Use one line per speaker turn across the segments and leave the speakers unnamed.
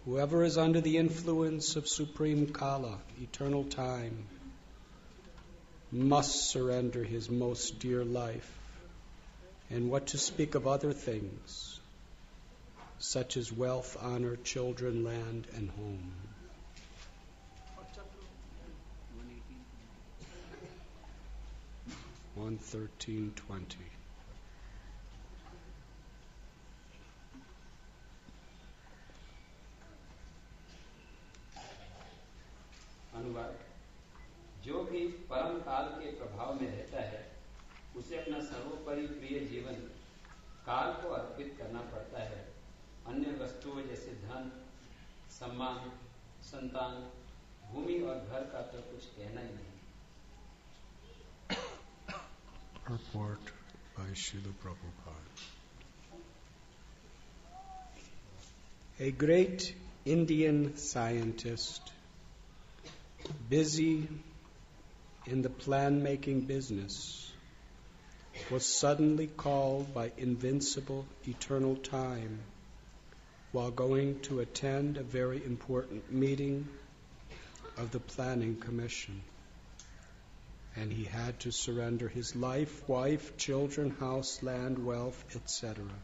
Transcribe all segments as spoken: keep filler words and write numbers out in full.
Whoever is under the influence of Supreme Kala, eternal time, must surrender his most dear life, and what to speak of other things, such as wealth, honor, children, land, and home. one thirteen twenty.
अनुवाद। जो भी परम काल के प्रभाव में रहता है उसे अपना सर्वोपरि प्रिय जीवन काल को अर्पित करना पड़ता है। अन्य वस्तुओं जैसे धन, सम्मान, संतान, भूमि और घर का तो कुछ कहना ही नहीं।
Purport by Srila Prabhupada. A great Indian scientist, busy in the plan-making business, was suddenly called by invincible eternal time while going to attend a very important meeting of the Planning Commission. And he had to surrender his life, wife, children, house, land, wealth, et cetera.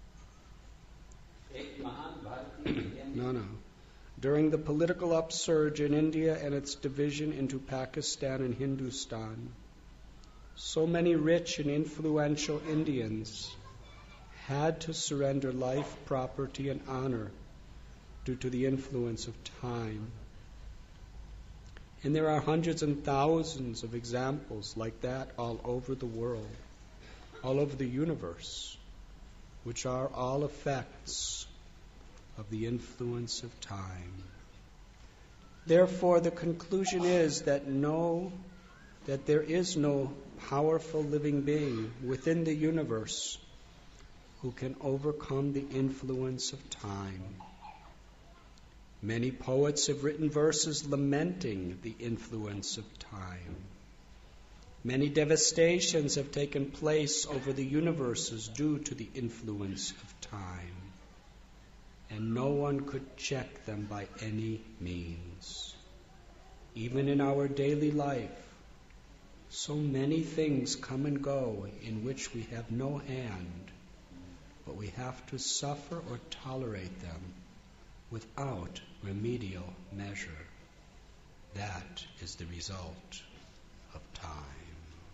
No, no. During the political upsurge in India and its division into Pakistan and Hindustan, so many rich and influential Indians had to surrender life, property, and honor due to the influence of time. And there are hundreds and thousands of examples like that all over the world, all over the universe, which are all effects of the influence of time. Therefore, the conclusion is that no, that there is no powerful living being within the universe who can overcome the influence of time. Many poets have written verses lamenting the influence of time. Many devastations have taken place over the universes due to the influence of time, and no one could check them by any means. Even in our daily life, so many things come and go in which we have no hand, but we have to suffer or tolerate them without remedial measure. That is the result of time.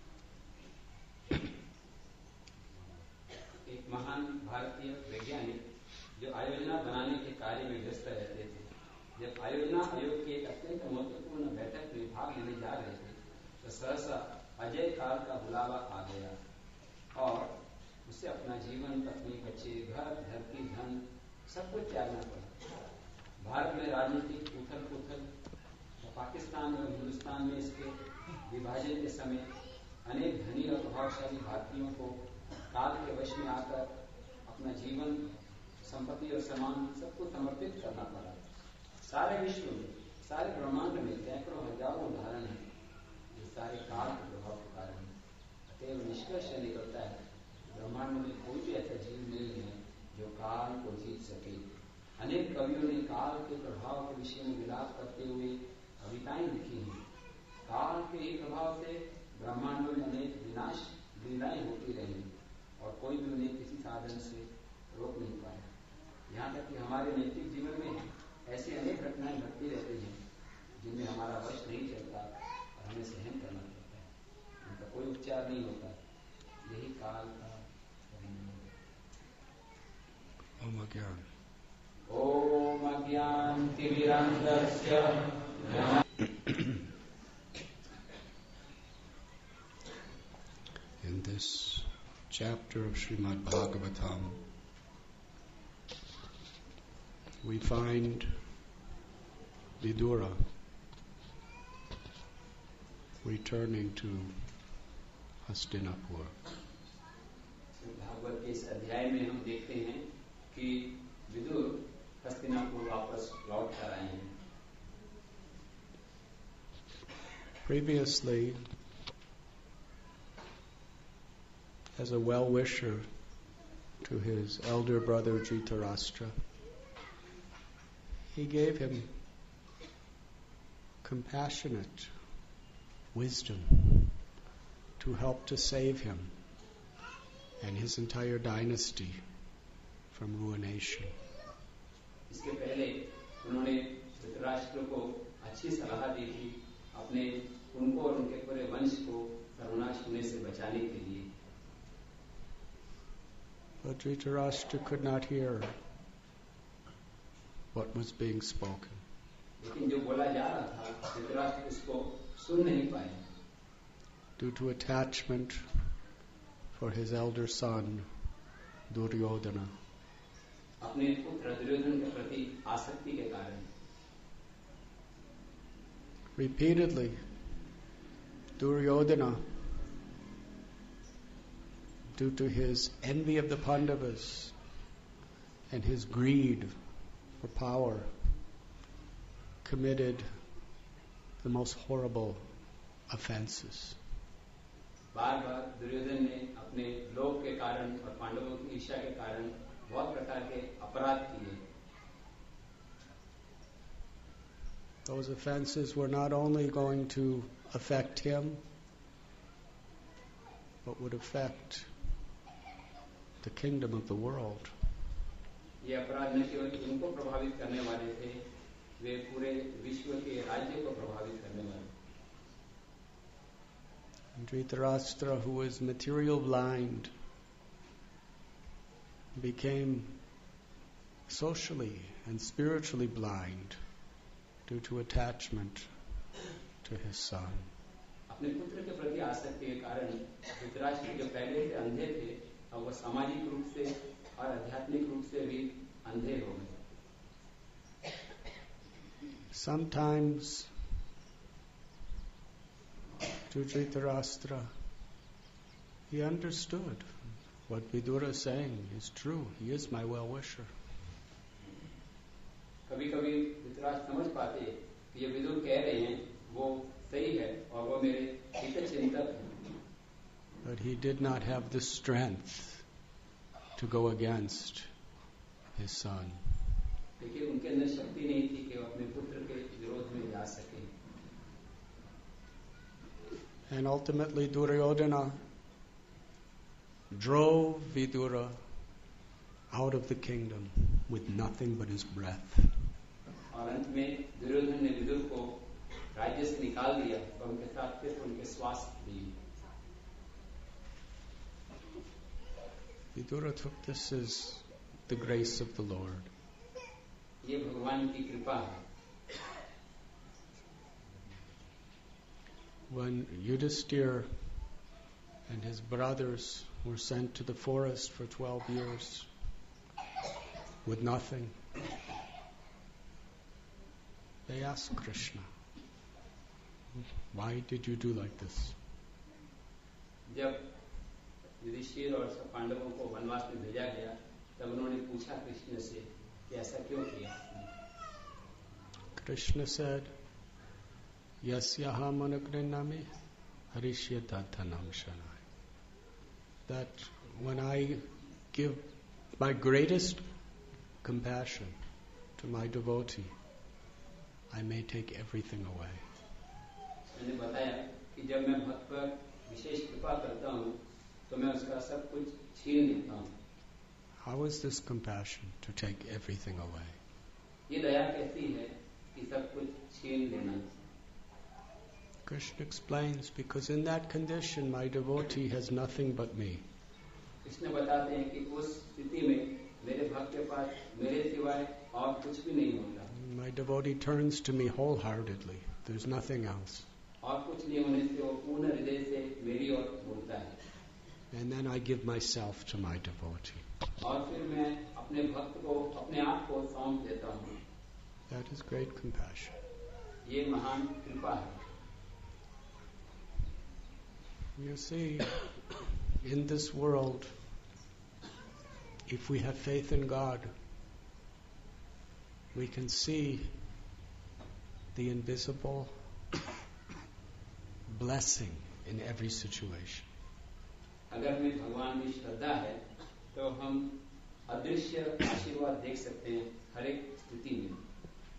एक महान भारतीय वैज्ञानिक जो आयोजना बनाने के कार्य में व्यस्त रहते थे, जब आयोजना आयोग की एक अत्यंत महत्वपूर्ण बैठक में भाग लेने जा रहे थे तो सहसा अजय काल का बुलावा आ गया और उसे अपना जीवन, पत्नी, बच्चे, घर, धरती, धन सब कुछ त्यागना पड़ा। भारत में राजनीतिक उथल पुथल, पाकिस्तान और हिंदुस्तान में इसके विभाजन के समय अनेक धनी और प्रभावशाली भारतीयों को काल के वश में आकर अपना जीवन, संपत्ति और सम्मान सबको समर्पित करना पड़ा। सारे विश्व में, सारे ब्रह्मांड में सैकड़ों हजारों उदाहरण हैं, ये सारे काल के प्रभाव के कारण। अतएव निष्कर्ष निकलता है ब्रह्मांड में कोई भी ऐसा जीव नहीं है जो काल को जीत सके। अनेक कवियों ने काल के प्रभाव के विषय में विलाप करते हुए कविताएं लिखी हैं। काल के ही प्रभाव से ब्रह्मांडों में अनेक विनाश लीलाएं होती रही और कोई भी उन्हें किसी साधन से रोक नहीं पाया। यहाँ तक कि हमारे नैतिक जीवन में ऐसी अनेक घटनाएं घटती रहती हैं जिनमें हमारा वश नहीं चलता और हमें सहन करना पड़ता है। उनका कोई उपचार नहीं होता। यही काल का
ओम अज्ञान
ओम अज्ञानतिमिरान्धस्य
In this chapter of Srimad Bhagavatam, we find Vidura returning to Hastinapur.
Bhagavat के इस अध्याय में हम देखते हैं कि विदुर हस्तिनापुर वापस लौट कर आए हैं।
Previously, as a well-wisher to his elder brother Dhritarashtra, he gave him compassionate wisdom to help to save him and his entire dynasty from ruination.
इसके पहले उन्होंने धृतराष्ट्र को अच्छी सलाह दी थी अपने उनको और उनके पूरे वंश को सर्वनाश होने से बचाने के लिए.
But Dhritarashtra could not hear what was being spoken.
लेकिन जो बोला जा रहा था धृतराष्ट्र उसको सुन नहीं पाए.
Due to attachment for his elder son Duryodhana.
अपने पुत्र दुर्योधन के प्रति आसक्ति के कारण.
Repeatedly, Duryodhana, due to his envy of the Pandavas and his greed for power, committed the most horrible offenses.
बार बार दुर्योधन ने अपने लोभ के कारण और पांडवों की ईर्ष्या के कारण बहुत प्रकार के अपराध किए.
Those offenses were not only going to affect him, but would affect the kingdom of the world.
ये अपराध न केवल उनको प्रभावित करने वाले थे, वे पूरे विश्व के राज्य को प्रभावित करने वाले.
Dhritarashtra, who was material blind, became socially and spiritually blind due to attachment to his son.
अपने पुत्र के प्रति आसक्ति के कारण धृतराष्ट्र जो पहले से अंधे थे, अब वो सामाजिक रूप से और आध्यात्मिक रूप से भी अंधे हो गए.
Sometimes to Dhritarashtra, he understood what Vidura is saying is true. He is my well-wisher.
कभी कभी धृतराष्ट्र समझ पाते कि ये विदुर कह रहे हैं वो सही है और वो मेरे हित चिंतक हैं.
But he did not have the strength to go against his son.
लेकिन उनके अंदर शक्ति नहीं थी कि वो अपने पुत्र के विरोध में जा सके.
And ultimately Duryodhana drove Vidura out of the kingdom with nothing but his breath.
और अंत में दुर्योधन ने विदुर को राज्य से निकाल दिया और उनके साथ सिर्फ उनके श्वास दिए.
Vidura took this as the grace of the Lord.
ये भगवान की कृपा है.
When Yudhisthira and his brothers were sent to the forest for twelve years with nothing, they asked Krishna, why did you do like this?
जब युधिष्ठिर और सब पांडवों को वनवास में भेजा गया, तब उन्होंने पूछा कृष्ण से कि ऐसा क्यों किया.
Krishna said, Yasyaha managrinami harishyatadhanam shanai. That when I give my greatest compassion to my devotee, I may take everything away.
मैंने बताया कि जब मैं भक्त पर विशेष कृपा करता हूँ, तो मैं उसका सब कुछ छीन लेता हूँ.
How is this compassion to take everything away?
ये दया कैसी है कि सब कुछ छीन लेना.
Krishna explains, because in that condition my devotee has nothing but me.
Krishna बताते हैं कि उस स्थिति में मेरे भक्त के पास मेरे सिवाय और कुछ भी नहीं होता.
My devotee turns to me wholeheartedly. There's nothing else.
और कुछ नहीं होने से वो पूर्ण हृदय से मेरी ओर मुड़ता है.
And then I give myself to my devotee.
और फिर मैं अपने भक्त को अपने आप को सौंप देता हूँ.
That is great compassion.
ये महान कृपा है.
You see, in this world, if we have faith in God, we can see the invisible blessing in every situation.
अगर में भगवान में श्रद्धा है, तो हम अदृश्य आशीर्वाद देख सकते हैं हर एक स्थिति में.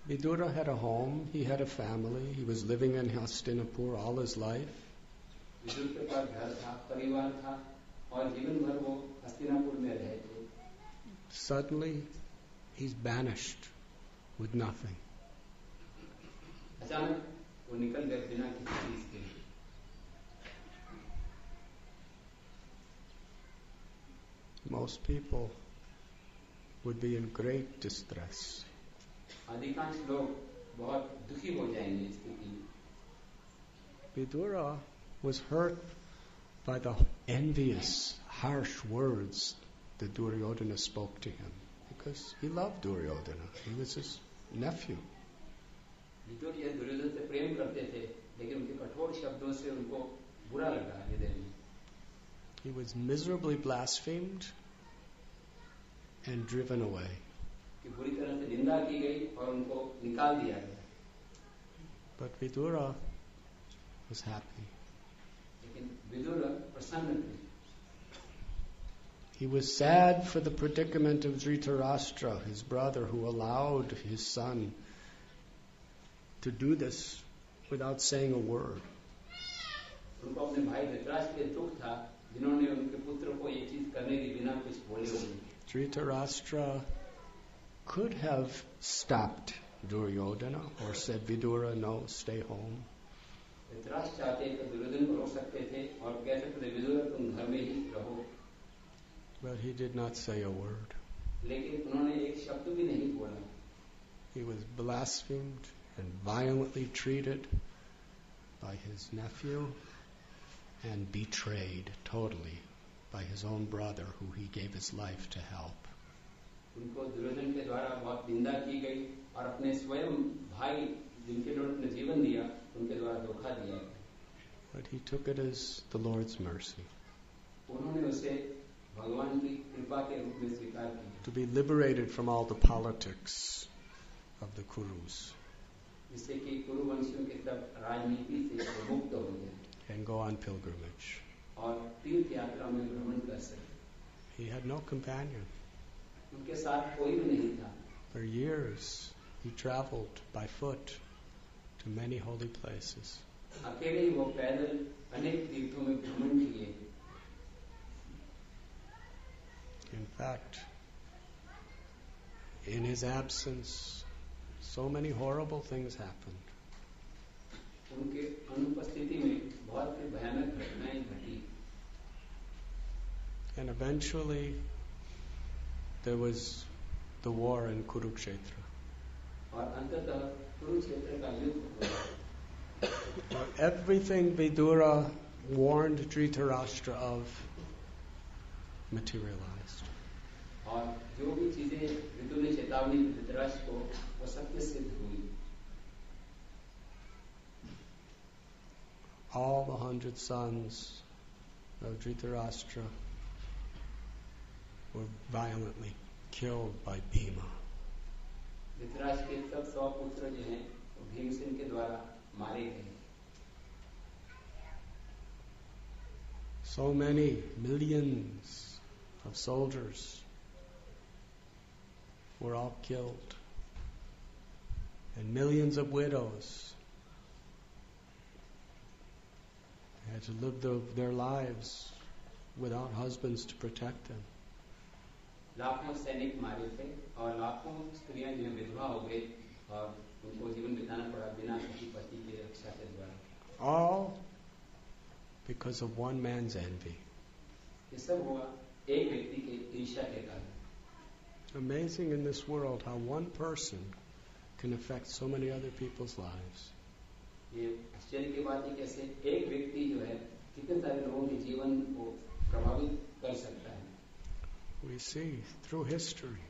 Vidura had a home, he had a family, he was living in Hastinapur all his life.
Vidur के पास घर था, परिवार था, और जीवन भर वो हस्तिनापुर में रहे थे.
Suddenly, he's banished with nothing.
अचानक वो निकल गए बिना किसी चीज के.
Most people would be in great distress.
अधिकांश लोग बहुत दुखी हो जाएंगे इस स्थिति में.
Vidura was hurt by the envious, harsh words that Duryodhana spoke to him because he loved Duryodhana. He was his nephew.
Vidur ये दुर्योधन से प्रेम करते थे, लेकिन उनके कठोर शब्दों से उनको बुरा लगा हृदय में.
He was miserably blasphemed and driven away.
कि बुरी तरह से निंदा की गई और उनको निकाल दिया गया.
But Vidura was happy.
लेकिन विदुर प्रसन्न थे.
He was sad for the predicament of Dhritarashtra, his brother, who allowed his son to do this without saying a word.
उनको अपने भाई धृतराष्ट्र पे दुख था, जिन्होंने उनके पुत्र को ये चीज करने के बिना कुछ बोले हुए.
Dhritarashtra could have stopped Duryodhana or said, Vidura, no, stay home.
Dhritarashtra चाहते तो दुर्योधन को रोक सकते थे और कह सकते थे विदुर तुम घर में ही रहो.
But he did not say a word.
लेकिन उन्होंने एक शब्द भी नहीं बोला.
He was blasphemed and violently treated by his nephew and betrayed totally by his own brother who he gave his life to help.
उनको दुर्योधन के द्वारा बहुत निंदा की गई और अपने स्वयं भाई जिनके लिए उन्होंने जीवन दिया उनके द्वारा धोखा दिया.
But he took it as the Lord's mercy.
उन्होंने उसे भगवान की कृपा के रूप में स्वीकार किया.
To be liberated from all the politics of the Kurus.
जिससे कि कुरुवंशियों के सब राजनीति से मुक्त हो गए.
And go on pilgrimage.
और तीर्थ यात्रा में भ्रमण कर सके.
He had no companion.
उनके साथ कोई भी नहीं था.
For years he traveled by foot to many holy places.
अकेले ही वो पैदल अनेक तीर्थों में भ्रमण किए.
In fact, in his absence, so many horrible things happened.
उनके अनुपस्थिति में बहुत सी भयानक घटनाएं घटी.
And eventually, there was the war in Kurukshetra.
और अंततः कुरुक्षेत्र का युद्ध हुआ.
Everything Vidura warned Dhritarashtra of materialized.
और जो भी चीजें विदुर ने चेतावनी दी धृतराष्ट्र को वो सत्य सिद्ध हुई.
All the hundred sons of Dhritarashtra were violently killed by Bhima.
Dhritarashtra के सब सौ पुत्र जो हैं वो भीमसेन के द्वारा मारे गए.
So many millions of soldiers were all killed, and millions of widows had to live the, their lives without husbands to protect them.
लाखों सैनिक मारे थे और लाखों स्त्रियां जो विधवा हो गई और उनको जीवन बिताना पड़ा बिना किसी पति की रक्षा के द्वारा.
All because of one man's envy.
ये सब हुआ एक व्यक्ति के ईर्ष्या के कारण.
Amazing in this world how one person can affect so many other people's lives.
ये आश्चर्य की बात है कैसे एक व्यक्ति जो है कितने सारे लोगों के जीवन को प्रभावित कर सकता है.
We see through history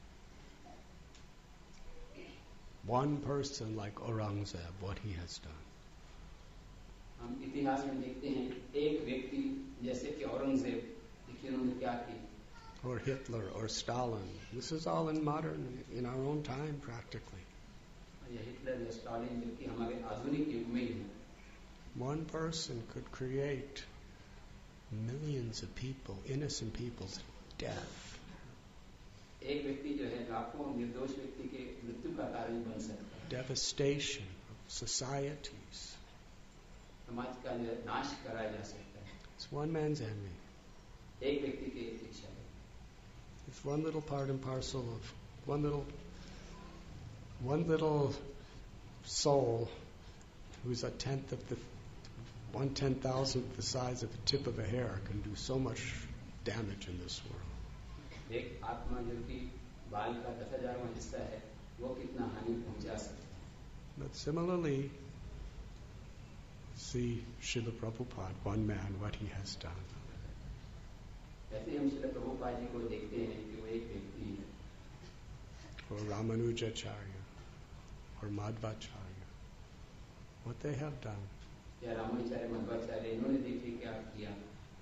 one person like Aurangzeb, what he has done.
हम इतिहास में देखते हैं एक व्यक्ति जैसे कि औरंगजेब देखिए उन्होंने क्या किया.
Or Hitler or Stalin. This is all in modern, in our own time practically.
ये हिटलर या स्टालिन जो कि हमारे आधुनिक युग में ही है.
One person could create millions of people, innocent people's death.
एक व्यक्ति जो है लाखों निर्दोष व्यक्ति के मृत्यु का कारण बन सकता है.
devastation of societies.
समाज का जो नाश कराया जा सकता है.
It's one man's envy.
एक व्यक्ति की इच्छा है.
It's one little part and parcel of one little one little soul who's a tenth of the one ten thousandth the size of the tip of a hair can do so much damage in this world.
एक आत्मा जो कि बाल का दस हजारवां हिस्सा है, वो कितना हानि पहुंचा सकता है.
But similarly, see Srila Prabhupada, one man, what he has done.
ऐसे हम श्रील प्रभुपाद जी को देखते हैं कि वो एक व्यक्ति है.
Or Ramanujacharya, or Madhvacharya, what they have done.
या रामाचार्य मध्वाचार्य इन्होंने देखिए क्या किया.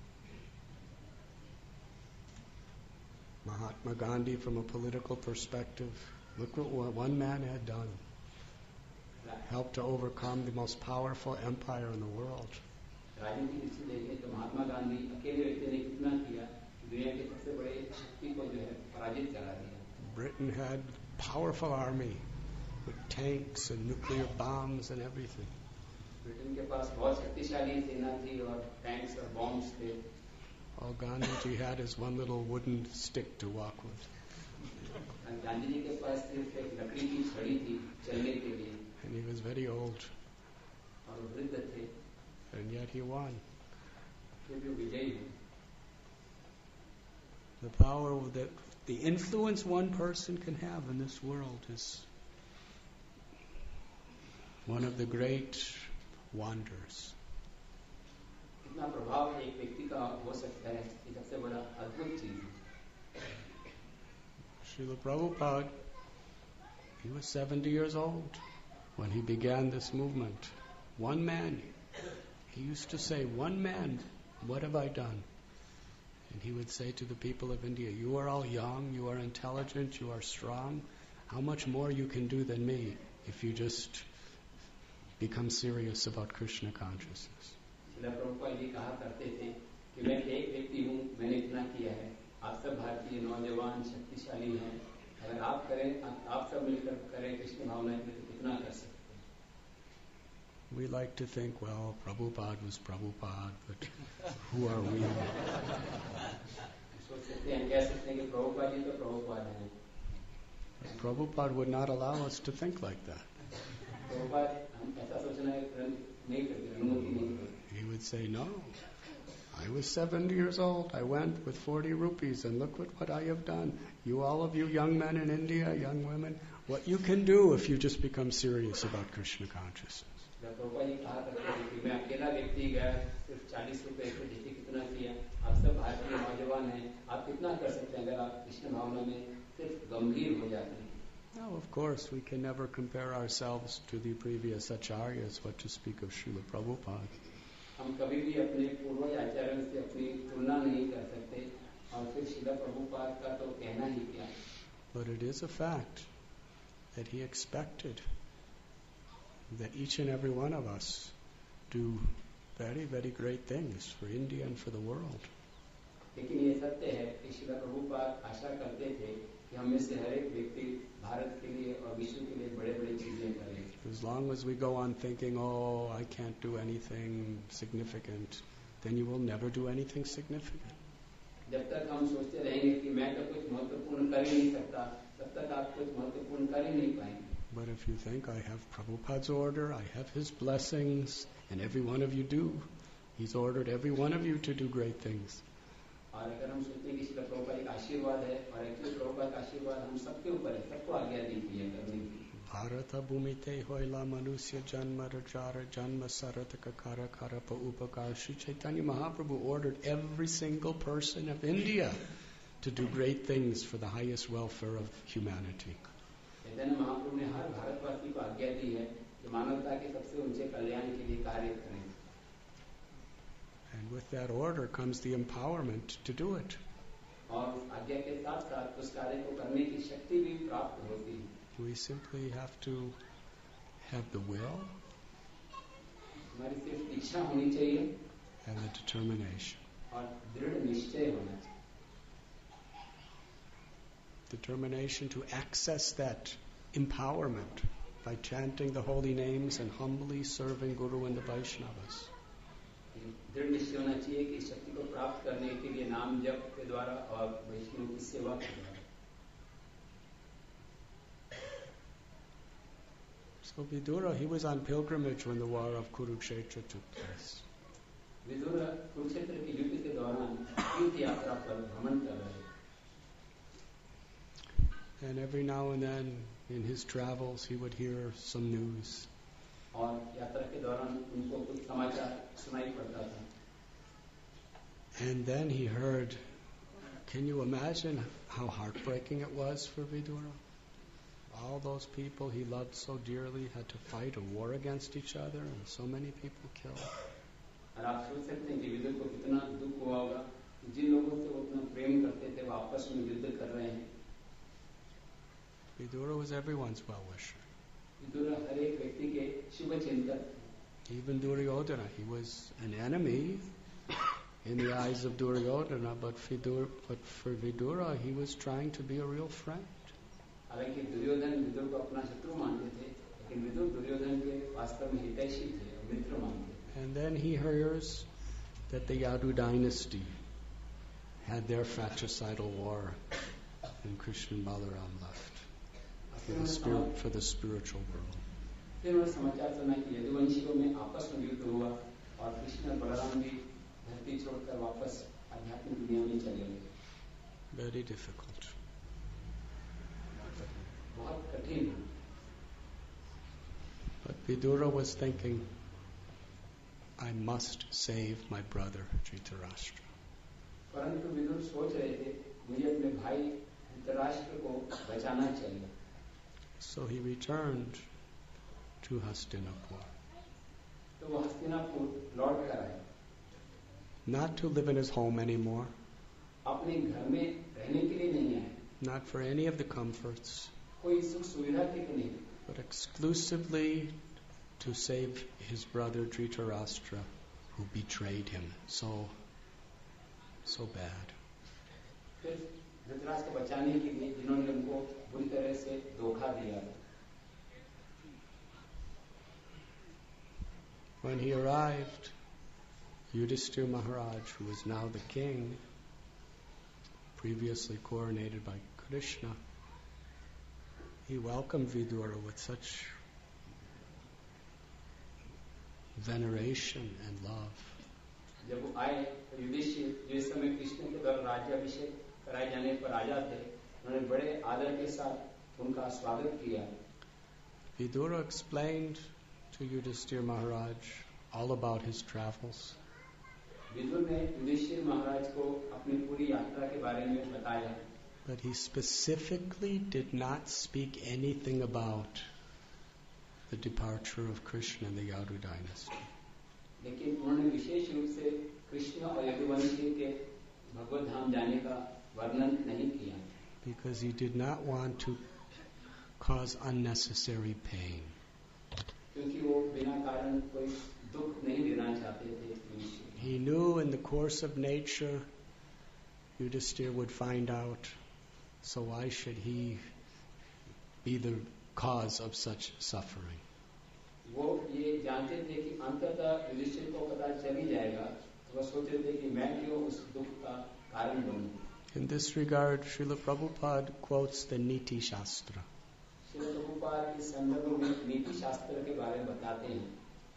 Mahatma Gandhi, from a political perspective, look what one man had done. Helped to overcome the most powerful empire in the world.
राजनीति दृष्टि देखें तो महात्मा गांधी अकेले व्यक्ति ने कितना किया, दुनिया के सबसे बड़े शक्ति को जो है पराजित करा दिया.
Britain had a powerful army with tanks and nuclear bombs and everything.
Britain के पास बहुत शक्तिशाली सेना थी और टैंक्स और बॉम्ब्स थे.
All Gandhiji had is one little wooden stick to walk with.
Gandhi ji के पास सिर्फ एक लकड़ी की छड़ी थी चलने के लिए.
And he was very old.
और वो वृद्ध थे.
And yet he won.
फिर भी विजयी हुए.
The power that the influence one person can have in this world is one of the great wonders.
इतना प्रभाव एक व्यक्ति का हो सकता है, ये सबसे बड़ा अद्भुत चीज है.
Srila Prabhupada, he was seventy years old when he began this movement. One man. He used to say, one man, what have I done? And he would say to the people of India, you are all young, you are intelligent, you are strong. How much more you can do than me if you just become serious about Krishna consciousness.
Srila Prabhupada ji कहा करते थे कि मैं एक व्यक्ति हूँ, मैंने इतना किया है. आप सब भारतीय नौजवान शक्तिशाली हैं. अगर आप करें, आप सब मिलकर करें कृष्ण भावना के लिए तो कितना कर सकते हैं.
We like to think, well, Prabhupada was Prabhupada, but who are we?
सोच सकते हैं, कह सकते हैं कि प्रभुपाद जी तो प्रभुपाद हैं.
Prabhupada would not allow us to think like that.
Prabhupada हम ऐसा सोचना नहीं करते, अनुमति नहीं करते.
He would say, no, I was seventy years old. I went with forty rupees and look what, what I have done. You, all of you young men in India, young women, what you can do if you just become serious about Krishna consciousness.
Prabhupada ji कहा करते थे कि मैं अकेला व्यक्ति गया, सिर्फ चालीस रुपए से देखिए कितना किया. आप सब भारतीय नौजवान हैं, आप कितना कर सकते हैं अगर आप कृष्ण भावना में सिर्फ गंभीर हो जाते हैं.
Now, of course, we can never compare ourselves to the previous acharyas, what to speak of Srila Prabhupada.
हम कभी भी अपने पूर्वज आचार्यों से अपनी तुलना नहीं कर सकते और फिर श्रील प्रभुपाद का तो कहना ही क्या.
But it is a fact that he expected that each and every one of us do very, very great things for India and for the world.
लेकिन ये सत्य है कि श्रील प्रभुपाद आशा करते थे कि हम में से हर एक व्यक्ति भारत के लिए और विश्व के लिए बड़े-बड़े चीजें करें.
As long as we go on thinking, oh, I can't do anything significant, then you will never do anything significant.
जब तक हम सोचते रहेंगे कि मैं तो कुछ महत्वपूर्ण कर ही नहीं सकता, तब तक आप कुछ महत्वपूर्ण कर ही नहीं पाएंगे.
But if you think, I have Prabhupada's order, I have his blessings, and every one of you do, he's ordered every one of you to do great things.
और अगर हम सोचते हैं कि श्रील प्रभुपाद का आशीर्वाद है और एक्चुअली प्रभुपाद का आशीर्वाद हम सबके ऊपर है, सबको आज्ञा दी गई है करने की.
Bharata bhumite hoila manusya janma rajara janma sarataka kara karapa upakar. Sri Chaitanya Mahaprabhu ordered every single person of India to do great things for the highest welfare of humanity.
Chaitanya Mahaprabhu ने हर भारतवासी को आज्ञा दी है कि मानवता के सबसे ऊंचे कल्याण के लिए कार्य करें.
And with that order comes the empowerment to do it.
और आज्ञा के साथ साथ उस कार्य को करने की शक्ति भी प्राप्त होती है.
We simply have to have the will
हमारी सिर्फ इच्छा होनी चाहिए
and the determination.
और दृढ़ निश्चय होना चाहिए.
Determination to access that empowerment by chanting the holy names and humbly serving Guru and the Vaishnavas.
दृढ़ निश्चय होना चाहिए कि इस शक्ति को प्राप्त करने के लिए नाम जप के द्वारा और वैष्णव की सेवा के द्वारा.
So Vidura, he was on pilgrimage when the war of Kurukshetra took place.
Vidur Kurukshetra के युद्ध के दौरान तीर्थ यात्रा पर भ्रमण कर रहे.
And every now and then in his travels he would hear some news.
और यात्रा के दौरान उनको कुछ समाचार सुनाई पड़ता था.
And then he heard, can you imagine how heartbreaking it was for Vidura? All those people he loved so dearly had to fight a war against each other and so many people killed.
और आप सोच सकते हैं कि विदुर को कितना दुख हुआ होगा. जिन लोगों से वो उतना प्रेम करते थे वो आपस में युद्ध कर रहे हैं.
Vidura was everyone's well-wisher.
Vidur हर एक व्यक्ति के शुभ चिंतक.
Even Duryodhana, he was an enemy in the eyes of Duryodhana, but, Vidur, but for Vidura, he was trying to be a real friend.
हालांकि दुर्योधन विदुर को अपना शत्रु मानते थे, लेकिन विदुर दुर्योधन के वास्तव में हितैषी थे, मित्र मानते थे.
And then he hears that the Yadu dynasty had their fratricidal war and Krishna and Balaram left for the, spirit, for the spiritual world.
फिर वो समाचार सुना कि यदुवंशियों में आपस में युद्ध हुआ और कृष्ण और बलराम भी धरती छोड़कर वापस आध्यात्मिक दुनिया में चले गए.
Very difficult.
बहुत कठिन.
But Vidura was thinking, I must save my brother Dhritarashtra.
परंतु विदुर सोच रहे थे मुझे अपने भाई धृतराष्ट्र को बचाना चाहिए.
So he returned to Hastinapur.
तो वो हस्तिनापुर लौट कर आए.
Not to live in his home anymore.
अपने घर में रहने के लिए नहीं आए.
Not for any of the comforts.
कोई सुख सुविधा के लिए नहीं.
But exclusively to save his brother Dhritarashtra, who betrayed him so, so bad.
फिर धृतराष्ट्र को बचाने के लिए जिन्होंने उनको बुरी तरह से धोखा दिया.
When he arrived, Yudhishthira Maharaj, who was now the king, previously coronated by Krishna, he welcomed Vidura with such veneration and love.
जब वो आए तो युधिष्ठिर जिस समय कृष्ण के द्वारा राज्याभिषेक कराए जाने पर राजा थे, उन्होंने बड़े आदर के साथ उनका स्वागत किया.
Vidura explained to Yudhishthira Maharaj all about his travels.
Vidur ने युधिष्ठिर महाराज को अपनी पूरी यात्रा के बारे में बताया.
But he specifically did not speak anything about the departure of Krishna and the Yadu dynasty.
लेकिन उन्होंने विशेष रूप से कृष्ण और यदुवंशी के भगवत धाम जाने का वर्णन नहीं किया.
Because he did not want to cause unnecessary pain.
क्योंकि वो बिना कारण कोई दुख नहीं देना चाहते थे.
He knew in the course of nature Yudhishthira would find out, so why should he be the cause of such suffering?
वो ये जानते थे कि अंततः युधिष्ठिर को पता चल ही जाएगा, तो वो सोचते थे कि मैं क्यों उस दुख का कारण बनूं.
In this regard, Srila Prabhupada quotes the Niti Shastra.
Srila Prabhupada इस संदर्भ में नीति शास्त्र के बारे में बताते हैं,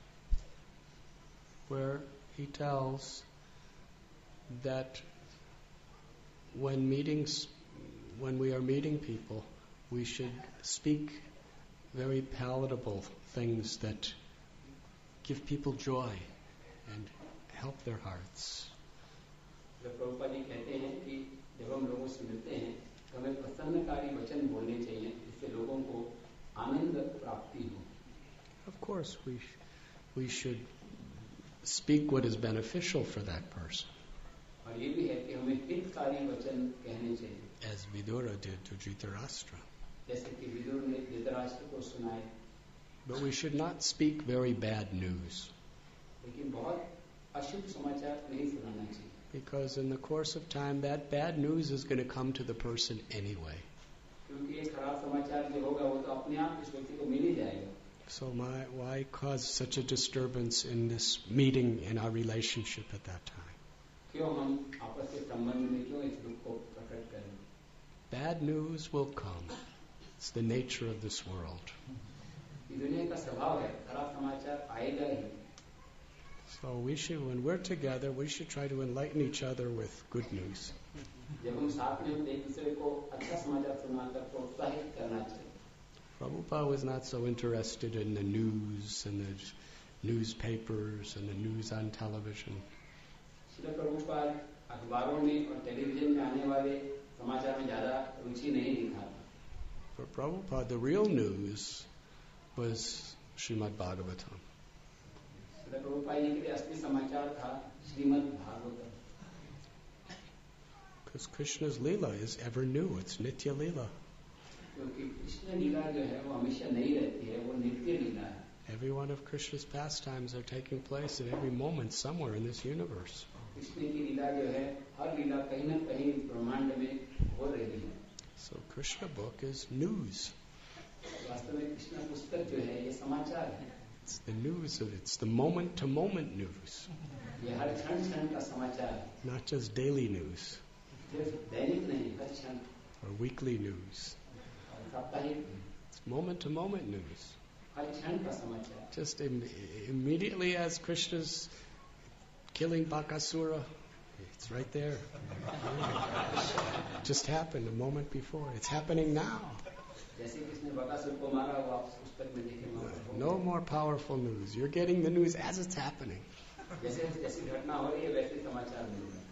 where he tells that when meetings, when we are meeting people, we should speak very palatable things that give people joy and help their hearts.
जब प्रभुपाद जी कहते हैं कि जब हम लोगों से मिलते हैं तो हमें प्रसन्नकारी वचन बोलने चाहिए जिससे लोगों को आनंद प्राप्ति हो.
Of course, we we should speak what is beneficial for that person.
और ये भी है कि हमें हितकारी वचन कहने चाहिए.
As Vidura did to Dhritarashtra.
जैसे कि विदुर ने धृतराष्ट्र को सुनाए.
But we should not speak very bad news.
लेकिन बहुत अशुभ समाचार नहीं सुनाना चाहिए.
Because in the course of time, that bad news is going to come to the person anyway.
क्योंकि ये खराब समाचार जो होगा वो तो अपने आप इस व्यक्ति को मिल ही जाएगा.
So my, why cause such a disturbance in this meeting in our relationship at that time?
क्यों हम आपस के संबंध में क्यों इस दुख को प्रकट करें?
Bad news will come. It's the nature of this world.
ये दुनिया का स्वभाव है, खराब समाचार आएगा ही.
So we should, when we're together, we should try to enlighten each other with good news.
जब हम साथ में होते एक दूसरे को अच्छा समाचार सुनाकर प्रोत्साहित करना चाहिए.
Prabhupada was not so interested in the news and the newspapers and the news on television.
Srila Prabhupada अखबारों में और टेलीविजन में आने वाले समाचार में ज्यादा रुचि नहीं दिखाता.
For Prabhupada, the real news was Srimad Bhagavatam.
Srila Prabhupada ji के लिए असली समाचार था Shrimad Bhagavatam.
Because Krishna's Leela is ever new. It's Nitya Leela.
क्योंकि कृष्ण लीला जो है वो हमेशा नहीं रहती है, वो नित्य लीला है.
Every one of Krishna's pastimes are taking place at every moment somewhere in this universe.
Krishna की लीला जो है हर लीला कहीं न कहीं ब्रह्मांड में हो रही है.
So Krishna book is news.
वास्तव में कृष्ण पुस्तक जो है ये समाचार है.
It's the news of it's the moment to moment news.
ये हर क्षण क्षण का समाचार है.
Not just daily news
सिर्फ दैनिक नहीं, हर क्षण.
or weekly news.
साप्ताहिक.
It's moment to moment news.
हर क्षण का समाचार.
Just im- immediately as Krishna's killing Bakasura, it's right there. Just happened a moment before. It's happening now.
जैसे कृष्ण बकासुर को मारा वो आप पुस्तक में देखेंगे.
No more powerful news. You're getting the news as it's happening.
जैसे जैसी घटना हो रही है वैसे समाचार मिल रहा है.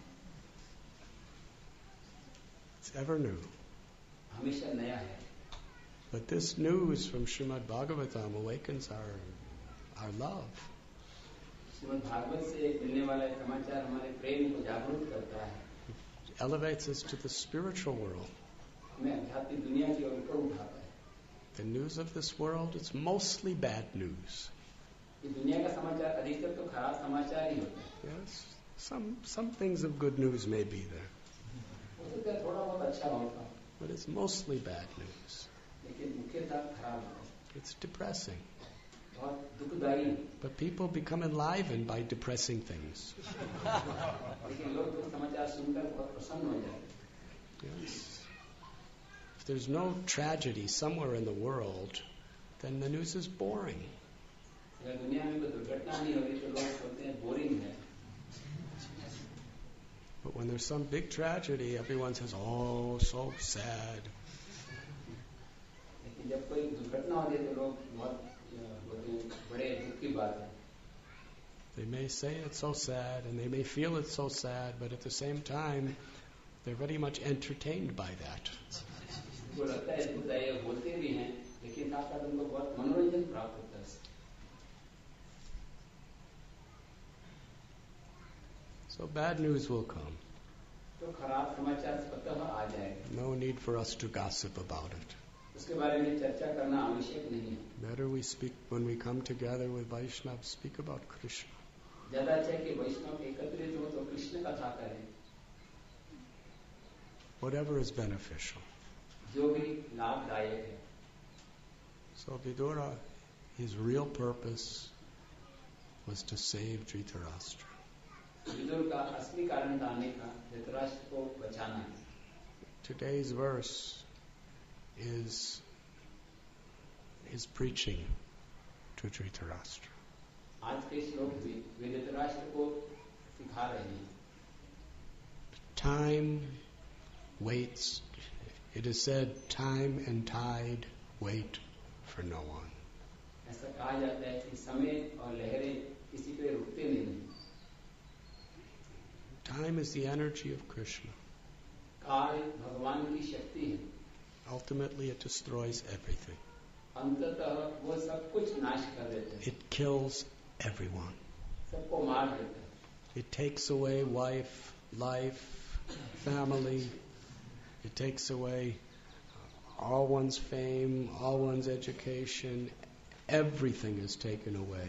It's ever new.
हमेशा नया है.
But this news from Srimad Bhagavatam awakens our our love.
Shrimad Bhagavat से मिलने वाला समाचार हमारे प्रेम को जागरूक करता है.
It elevates us to the spiritual world.
हमें आध्यात्मिक दुनिया की ओर ऊपर उठाता है.
The news of this world, it's mostly bad news.
ये दुनिया का समाचार अधिकतर तो खराब समाचार ही होता है.
Yes, some some things of good news may be there,
हो सकता है थोड़ा बहुत अच्छा होता,
but it's mostly bad news.
लेकिन मुख्यतः खराब होता है.
It's depressing.
बहुत दुखदायी.
But people become enlivened by depressing things.
लेकिन लोग तो समाचार सुनकर बहुत प्रसन्न हो जाते हैं.
Yes. If there's no tragedy somewhere in the world, then the news is boring.
अगर दुनिया में कोई दुर्घटना नहीं हो रही तो लोग सोचते हैं बोरिंग है.
But when there's some big tragedy, everyone says, "Oh, so sad."
लेकिन जब कोई दुर्घटना होती है तो लोग बहुत बोलते हैं बड़े दुख की बात है.
They may say it's so sad, and they may feel it's so sad, but at the same time, they're very much entertained by that.
वो लगता है दुखदायी बोलते भी हैं, लेकिन साथ साथ उनको बहुत मनोरंजन प्राप्त होता है.
So bad news will come.
तो खराब समाचार स्वतः आ जाएगा.
No need for us to gossip about it.
उसके बारे में चर्चा करना आवश्यक नहीं है.
Better we speak when we come together with Vaishnavas, speak about Krishna.
ज्यादा अच्छा है कि वैष्णव एकत्रित हो तो कृष्ण कथा करें.
Whatever is beneficial.
जो भी लाभदायक है.
So Vidura, his real purpose was to save Dhritarashtra.
Vidur का असली कारण आने का धृतराष्ट्र को बचाना है.
Today's verse is his preaching to Dhritarashtra.
आज के श्लोक में वे धृतराष्ट्र को सिखा रहे हैं.
Time waits. It is said, time and tide wait for no one.
ऐसा कहा जाता है कि समय और लहरें किसी पे रुकते नहीं.
Time is the energy of Krishna.
काल भगवान की शक्ति है.
Ultimately, it destroys everything.
अंततः वो सब कुछ नाश कर देते हैं.
It kills everyone.
सबको मार देता है.
It takes away wife, life, family. It takes away all one's fame, all one's education. Everything is taken away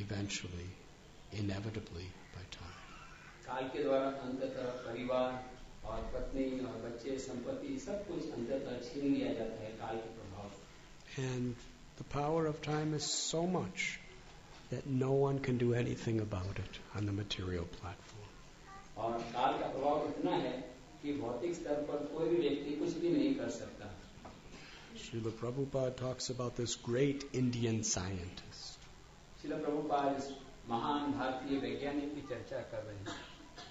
eventually, inevitably, by time.
काल के द्वारा अंततः परिवार, और पत्नी और बच्चे संपत्ति सब कुछ अंततः छीन लिया जाता है काल के प्रभाव से।
And the power of time is so much that no one can do anything about it on the material platform.
और काल का प्रभाव इतना है कि भौतिक स्तर पर कोई भी व्यक्ति कुछ भी नहीं कर सकता।
Srila Prabhupada talks about this great Indian scientist.
Srila Prabhupada इस महान भारतीय वैज्ञानिक की चर्चा कर रहे हैं,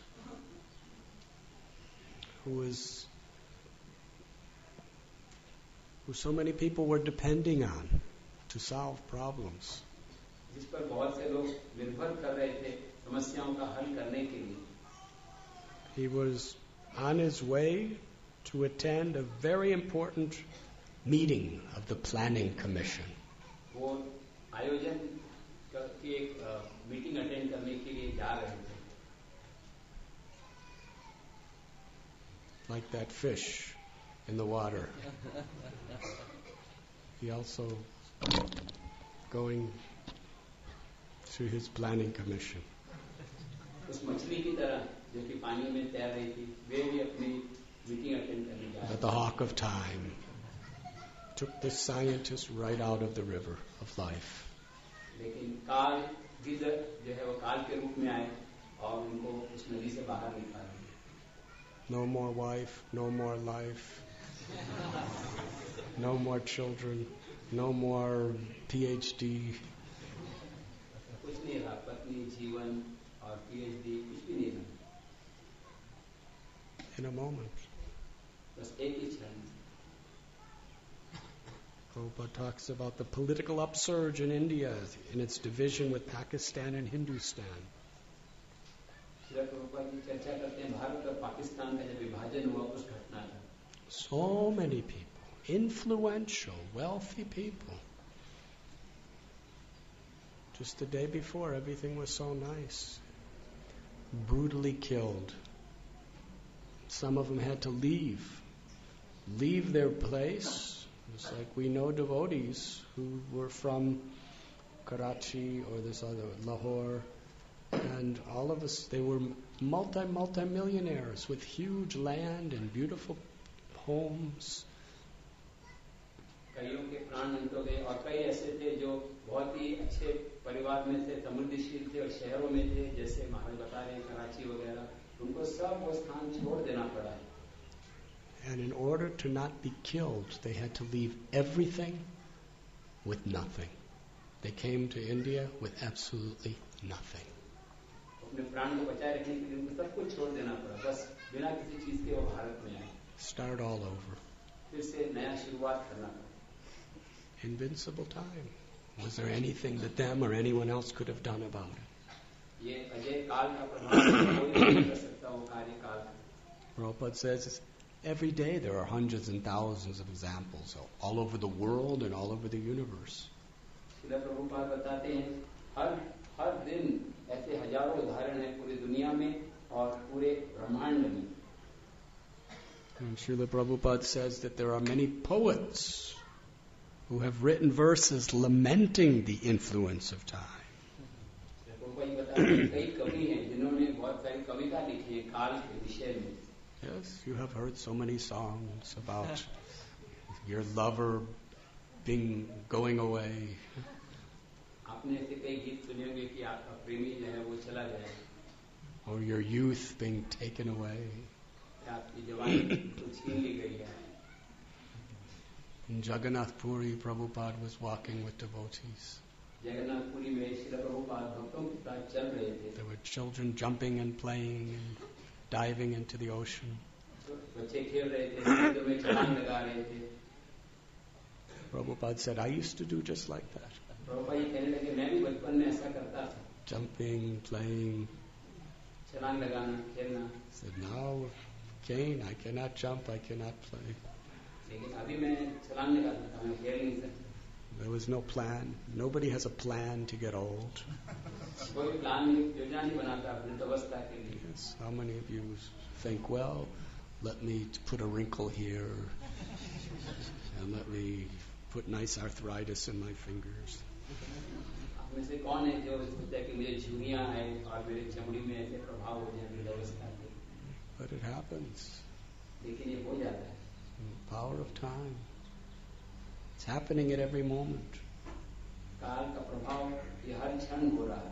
who is who so many people were depending on to solve problems.
जिस पर बहुत से लोग निर्भर कर रहे थे समस्याओं का हल करने के लिए।
He was on his way to attend a very important meeting of the Planning Commission.
वो आयोजन की एक मीटिंग अटेंड करने के लिए जा रहे थे।
Like that fish in the water. He also going to his planning commission.
उस मछली की तरह जो कि पानी में तैर रही थी, वे भी अपनी मीटिंग अटेंड करने जा रहे थे।
But the hawk of time took the scientist right out of the river of life.
लेकिन काल गिद्ध जो है वो काल के रूप में आए और उनको उस नदी से बाहर निकाल दिया।
No more wife, no more life, no more children, no more P H D.
कुछ नहीं रहा, पत्नी, जीवन और पीएचडी कुछ भी नहीं रहा।
In a moment.
बस एक ही क्षण।
Prabhupada talks about the political upsurge in India in its division with Pakistan and Hindustan. So many people, influential, wealthy people. Just the day before, everything was so nice. Brutally killed. Some of them had to leave, leave their place. It's like we know devotees who were from Karachi or this other, Lahore, and all of us, they were multi, multi-millionaires with huge land and beautiful homes.
कईयों के प्राण नष्ट हो गए और कई ऐसे थे जो बहुत ही अच्छे परिवार में थे, समृद्धिशील थे और शहरों में थे, जैसे महाराज बता रहे हैं कराची वगैरह, उनको सब वो स्थान छोड़ देना पड़ा है।
And in order to not be killed, they had to leave everything with nothing. They came to India with absolutely nothing. Start all over. Invincible time. Was there anything that them or anyone else could have done about it? Prabhupada says every day there are hundreds and thousands of examples all over the world and all over the universe. And Srila Prabhupada says that there are many poets who have written verses lamenting the influence of time. Yes, you have heard so many songs about your lover being going away. Or your youth being taken away. In Jagannath Puri, Prabhupada was walking with devotees. There were children jumping and playing and diving into the ocean. Prabhupada said, I used to do just like that. Jumping, playing. Said, now, Cain, I cannot jump, I cannot play. There was no plan. Nobody has a plan to get old. Yes, how many of you think, well, let me put a wrinkle here and let me put nice arthritis in my fingers. But it happens.
लेकिन ये हो जाता है.
The power of time. It's happening at every moment.
काल का प्रभाव ये हर क्षण हो रहा है.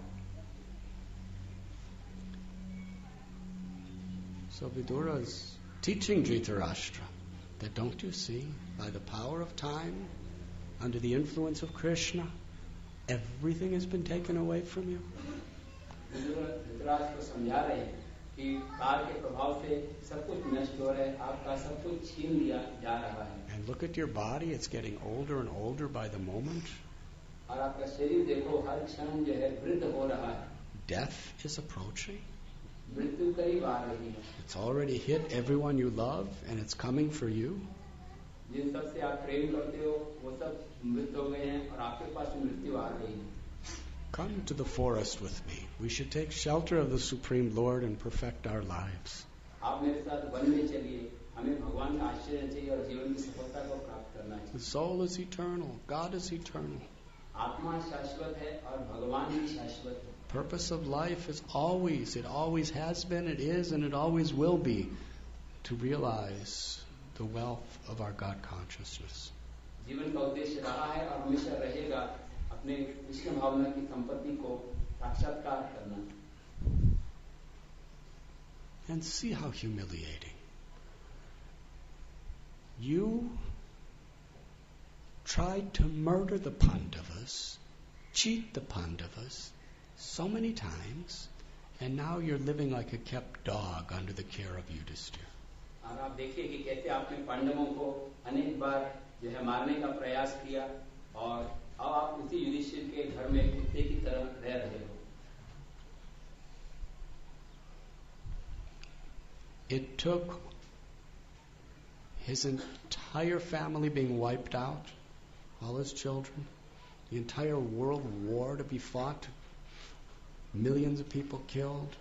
So Vidura is teaching Dhritarashtra that, don't you see, by the power of time, under the influence of Krishna, everything has been taken away from you?
Dhritarashtra को समझा रहे हैं कि काल के प्रभाव से सब कुछ नष्ट हो रहा है, आपका सब कुछ छीन लिया जा रहा है.
And look at your body, it's getting older and older by the moment.
और आपका शरीर देखो हर क्षण जो है वृद्ध हो रहा है.
Death is approaching.
मृत्यु करीब आ रही है.
It's already hit everyone you love, and it's coming for you.
जिन सब से आप प्रेम करते हो वो सब मृत हो गए हैं और आपके पास मृत्यु आ रही है.
Come to the forest with me. We should take shelter of the Supreme Lord and perfect our lives.
आप मेरे साथ वन में चलिए. हमें भगवान का आश्रय चाहिए और जीवन की सफलता को प्राप्त करना चाहिए.
The soul is eternal. God is eternal.
आत्मा शाश्वत है और भगवान भी शाश्वत है.
Purpose of life is always, it always has been, it is, and it always will be to realize the wealth of our God consciousness.
जीवन का उद्देश्य रहा है और हमेशा रहेगा अपने विष्णु भावना की संपत्ति को साक्षात्कार करना.
And see how humiliating. You tried to murder the Pandavas, cheat the Pandavas so many times, and now you're living like a kept dog under the care of Yudhishthira.
और आप देखिए कि कैसे आपने पांडवों को अनेक बार जो है मारने का प्रयास किया और अब आप उसी युधिष्ठिर के घर में कुत्ते की तरह रह रहे हो.
It took his entire family being wiped out, all his children, the entire world war to be fought, millions of people killed.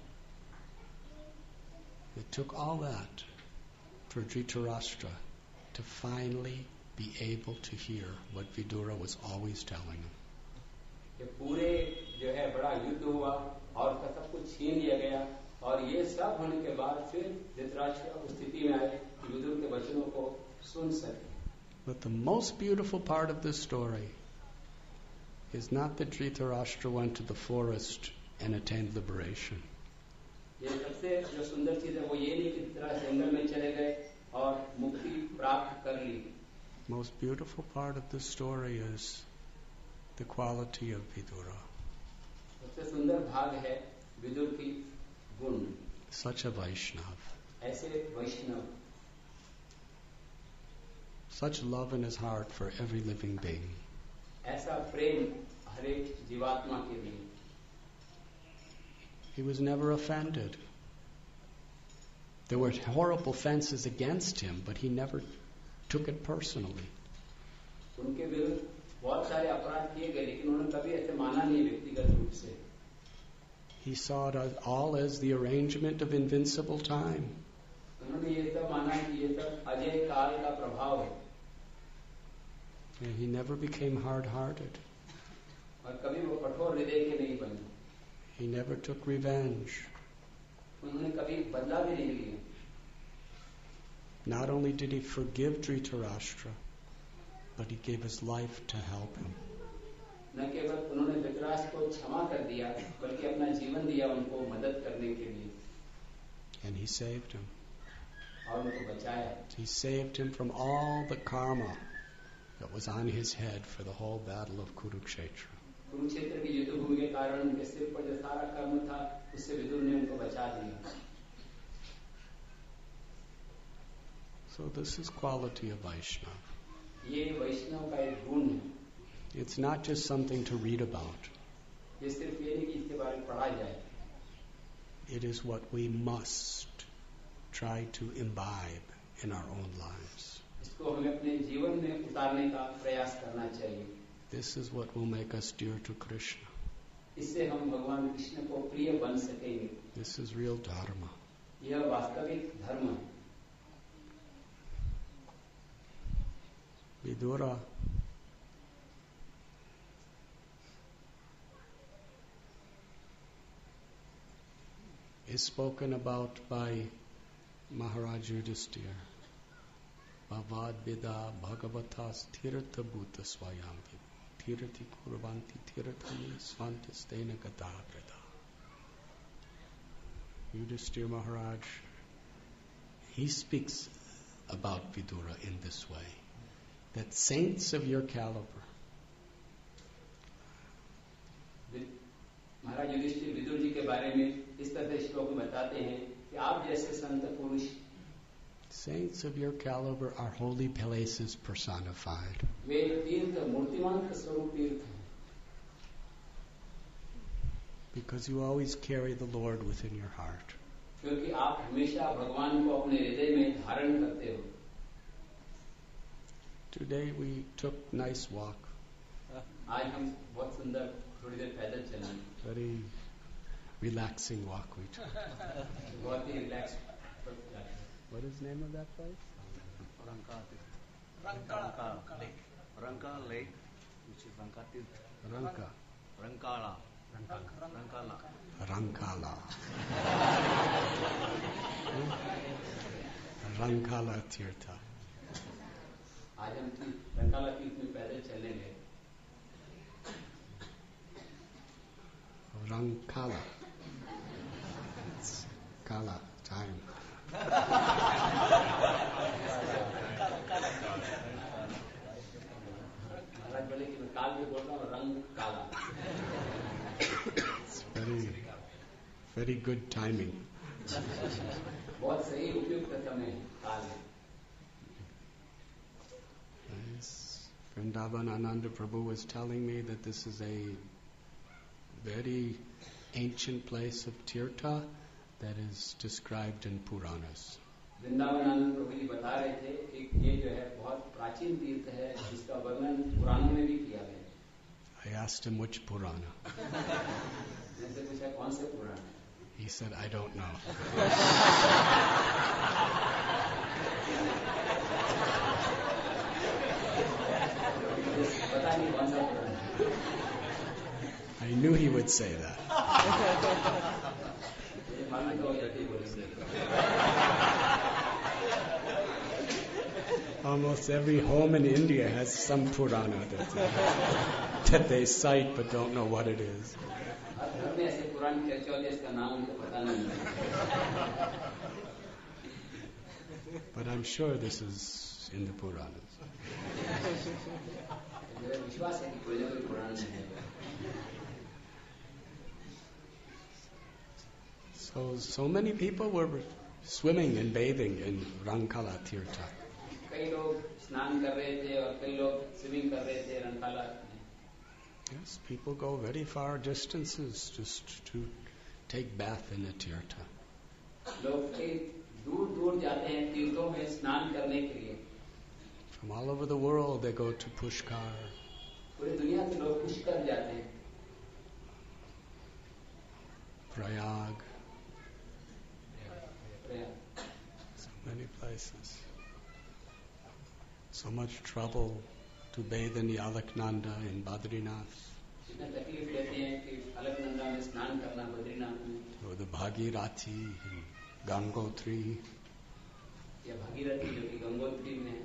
It took all that for Dhritarashtra to finally be able to hear what Vidura was always telling him.
ये पूरे जो है बड़ा युद्ध हुआ और उसका सब कुछ छीन लिया गया और ये सब होने के बाद फिर धृतराष्ट्र उस स्थिति में आए कि विदुर के वचनों को सुन सके.
But the most beautiful part of this story is not that Dhritarashtra went to the forest and attained liberation.
ये सबसे जो सुंदर चीज है वो ये नहीं कि धृतराष्ट्र जंगल में चले गए और मुक्ति प्राप्त कर ली.
Most beautiful part of this story is the quality of Vidura.
सबसे सुंदर भाग है विदुर की गुण.
Such a Vaishnav.
ऐसे वैष्णव.
Such love in his heart for every living being.
ऐसा प्रेम हर एक जीवात्मा के लिए.
He was never offended. There were horrible offenses against him, but he never took it personally.
उनके विरुद्ध बहुत सारे अपराध किए गए लेकिन उन्होंने कभी ऐसे माना नहीं व्यक्तिगत रूप से.
He saw it all as the arrangement of invincible time.
उन्होंने ये सब माना कि ये सब अजय काल का प्रभाव है.
And he never became hard-hearted.
और कभी वो कठोर हृदय के नहीं बने.
He never took revenge.
उन्होंने कभी बदला भी नहीं लिया.
Not only did he forgive Dhritarashtra, but he gave his life to help him.
न केवल उन्होंने धृतराष्ट्र को क्षमा कर दिया बल्कि अपना जीवन दिया उनको मदद करने के लिए.
And he saved him.
और उनको बचाया.
He saved him from all the karma that was on his head for the whole battle of Kurukshetra.
Kurukshetra की युद्ध भूमि के कारण उनके सिर पर जो सारा कर्म था उससे विदुर ने उनको बचा दिया.
So this is quality of Vaishnava.
ये वैष्णव का एक गुण है.
It's not just something to read about.
ये सिर्फ ये नहीं कि इसके बारे में पढ़ा जाए.
It is what we must try to imbibe in our own lives.
इसको हमें अपने जीवन में उतारने का प्रयास करना चाहिए.
This is what will make us dear to Krishna.
इससे हम भगवान कृष्ण को प्रिय बन सकेंगे.
This is real dharma.
यह वास्तविक धर्म है.
Vidura is spoken about by Maharaj Yudhisthira, Bhavad Vida Bhagavata Tirtha Bhuta Swayam Tirthi Kurvanti Tirthani Svantistena Gadavrada. Yudhisthira Maharaj, he speaks about Vidura in this way, that saints of your caliber,
महाराज युधिष्ठिर विदुर जी के बारे में इस तरह से श्लोक में बताते हैं कि आप जैसे संत पुरुष,
saints of your caliber are holy places personified.
वे तीर्थ मूर्तिमान स्वरूप तीर्थ हैं,
because you always carry the Lord within your heart.
क्योंकि आप हमेशा भगवान को अपने हृदय में धारण करते हो.
Today we took nice walk.
आज हम बहुत सुंदर थोड़ी देर पैदल चले.
Very relaxing walk we took.
बहुत ही relax.
What is the name of that place?
Rankala Lake. Rankala Lake, which is Rankatirth.
Ranka.
Rankala. Rankala.
Rankala. Rankala Tirtha.
आज हम रंकाला तीर्थ में पैदल चलने गए.
Rankala. It's Kala, time.
महाराज बोले कि मैं काल भी बोल रहा हूँ, रंग काला.
It's very, very good timing.
बहुत सही उपयुक्त समय काल है.
Yes. Vrindavan Ananda Prabhu was telling me that this is a very ancient place of Tirtha that is described in Puranas.
Vrindavan आनंद प्रभु जी बता रहे थे कि ये जो है बहुत प्राचीन तीर्थ है जिसका वर्णन पुराणों में भी किया गया.
I asked him which Purana.
मैंने पूछा कौन से पुराण.
He said, I don't know.
पता नहीं कौन सा पुराण.
I knew he would say that.
मालूम तो होता ही बोलेंगे.
Almost every home in India has some Purana that they, that they cite but don't know what it is.
घर में ऐसे पुराण चर्चा होते हैं इसका नाम उनको पता नहीं है.
But I'm sure this is in the Puranas.
मेरा विश्वास है कि कोई ना कोई पुराण में है.
So, so many people were swimming and bathing in Rankala Tirtha.
कई लोग स्नान कर रहे थे और कई लोग स्विमिंग कर रहे थे Rankala.
Yes, people go very far distances just to take bath in the Tirtha.
लोग कई दूर दूर जाते हैं तीर्थों में स्नान करने के लिए.
From all over the world they go to Pushkar,
पूरी दुनिया से लोग पुष्कर जाते हैं.
Prayag,
Prayag.
so many places. So much trouble to bathe in the Alaknanda in Badrinath,
इतना तकलीफ लेते हैं कि अलकनंदा में स्नान करना बद्रीनाथ में,
or the Bhagirathi in Gangotri.
या भागीरथी जो कि गंगोत्री में है.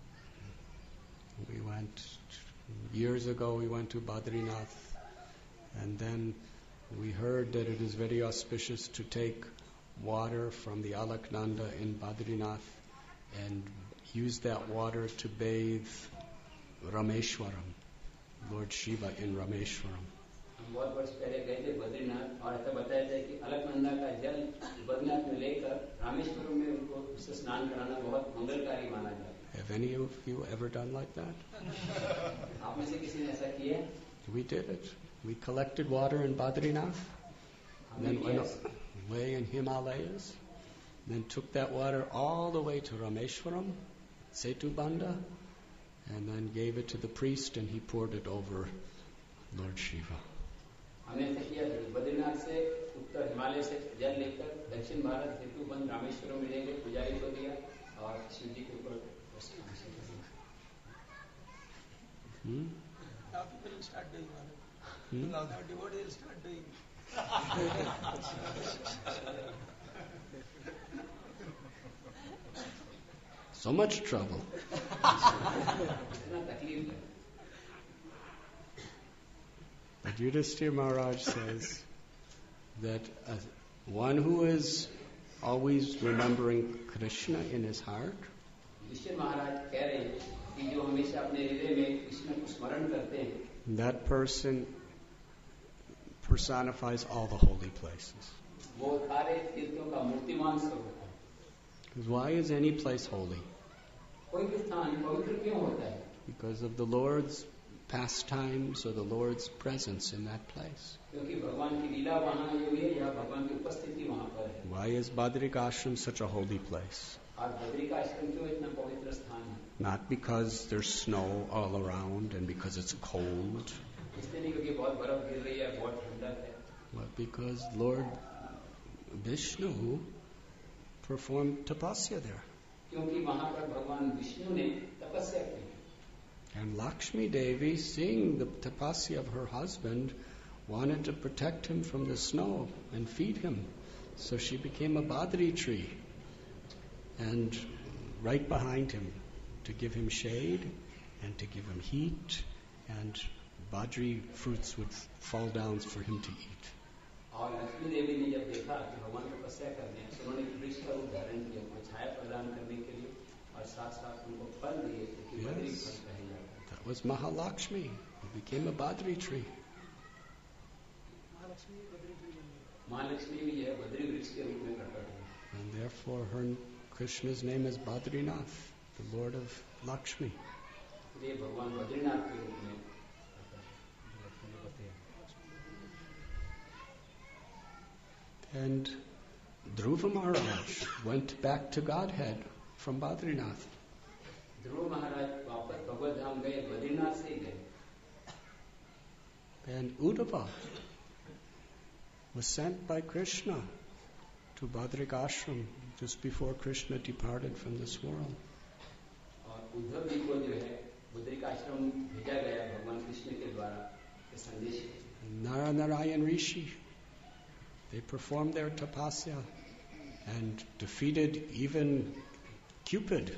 We went, years ago we went to Badrinath, and then we heard that it is very auspicious to take water from the Alaknanda in Badrinath and use that water to bathe Rameshwaram, Lord Shiva in Rameshwaram.
हम बहुत वर्ष पहले गए थे बद्रीनाथ और ऐसा बताया था कि अलकनंदा का जल बद्रीनाथ में लेकर रामेश्वरम में उनको उससे स्नान कराना बहुत मंगलकारी माना जाता है.
Have any of you ever done like that?
आप में से किसी ने ऐसा किया?
We did it. We collected water in Badrinath, then went away in Himalayas, then took that water all the way to Rameshwaram, Setubanda, and then gave it to the priest and he poured it over Lord Shiva.
हमने ऐसा किया बद्रीनाथ से उत्तर हिमालय से जल लेकर दक्षिण भारत सेतुबंध रामेश्वरम में ले गए, पुजारी को दिया और शिव जी के ऊपर.
Hmm?
Now people will start doing one.
Hmm?
Now the devotees will start doing.
So much trouble.
इतना तकलीफ है.
But Yudhishthira Maharaj says that uh, one who is always remembering Krishna in his heart,
Yudhishthir महाराज कह रहे हैं कि जो हमेशा अपने हृदय में कृष्ण को स्मरण करते हैं,
that person personifies all the holy places.
वो सारे तीर्थों का मूर्तिमान स्वरूप है.
Because why is any place holy?
कोई भी स्थान पवित्र क्यों होता है?
Because of the Lord's pastimes or the Lord's presence in that place.
क्योंकि भगवान की लीला वहाँ हुई है या भगवान की उपस्थिति वहाँ पर है.
Why is Badrik Ashram such a holy place?
और बद्रिका आश्रम क्यों इतना पवित्र स्थान है?
Not because there's snow all around and because it's cold,
इसलिए नहीं क्योंकि बहुत बर्फ गिर रही है, बहुत ठंडक है,
but because Lord Vishnu performed tapasya there.
क्योंकि वहाँ पर भगवान विष्णु ने तपस्या की.
And Lakshmi Devi, seeing the tapasya of her husband, wanted to protect him from the snow and feed him. So she became a Badri tree and right behind him to give him shade and to give him heat, and Badri fruits would fall down for him to eat.
और लक्ष्मी देवी ने जब देखा कि भगवान तपस्या कर रहे हैं, तो उन्होंने वृक्ष का रूप धारण किया, उनको छाया प्रदान करने के लिए, और साथ साथ उनको फल दिए कि बद्री फल कहे जाते हैं.
That was Mahalakshmi, who became a Badri tree.
Mahalakshmi भी यह बद्री वृक्ष के रूप में प्रकट हुई.
And therefore her Krishna's name is Badrinath, the Lord of Lakshmi.
इसलिए भगवान बद्रीनाथ के रूप में
And Dhruva Maharaj went back to Godhead from Badrinath.
ध्रुव महाराज वापस भगवत धाम गए, बद्रीनाथ से गए.
And Uddhava was sent by Krishna to Badrik Ashram just before Krishna departed from this world.
और उद्धव जी को जो है बद्रिका आश्रम भेजा गया भगवान कृष्ण के द्वारा ये संदेश.
Nara Narayan Rishi, they performed their tapasya and defeated even Cupid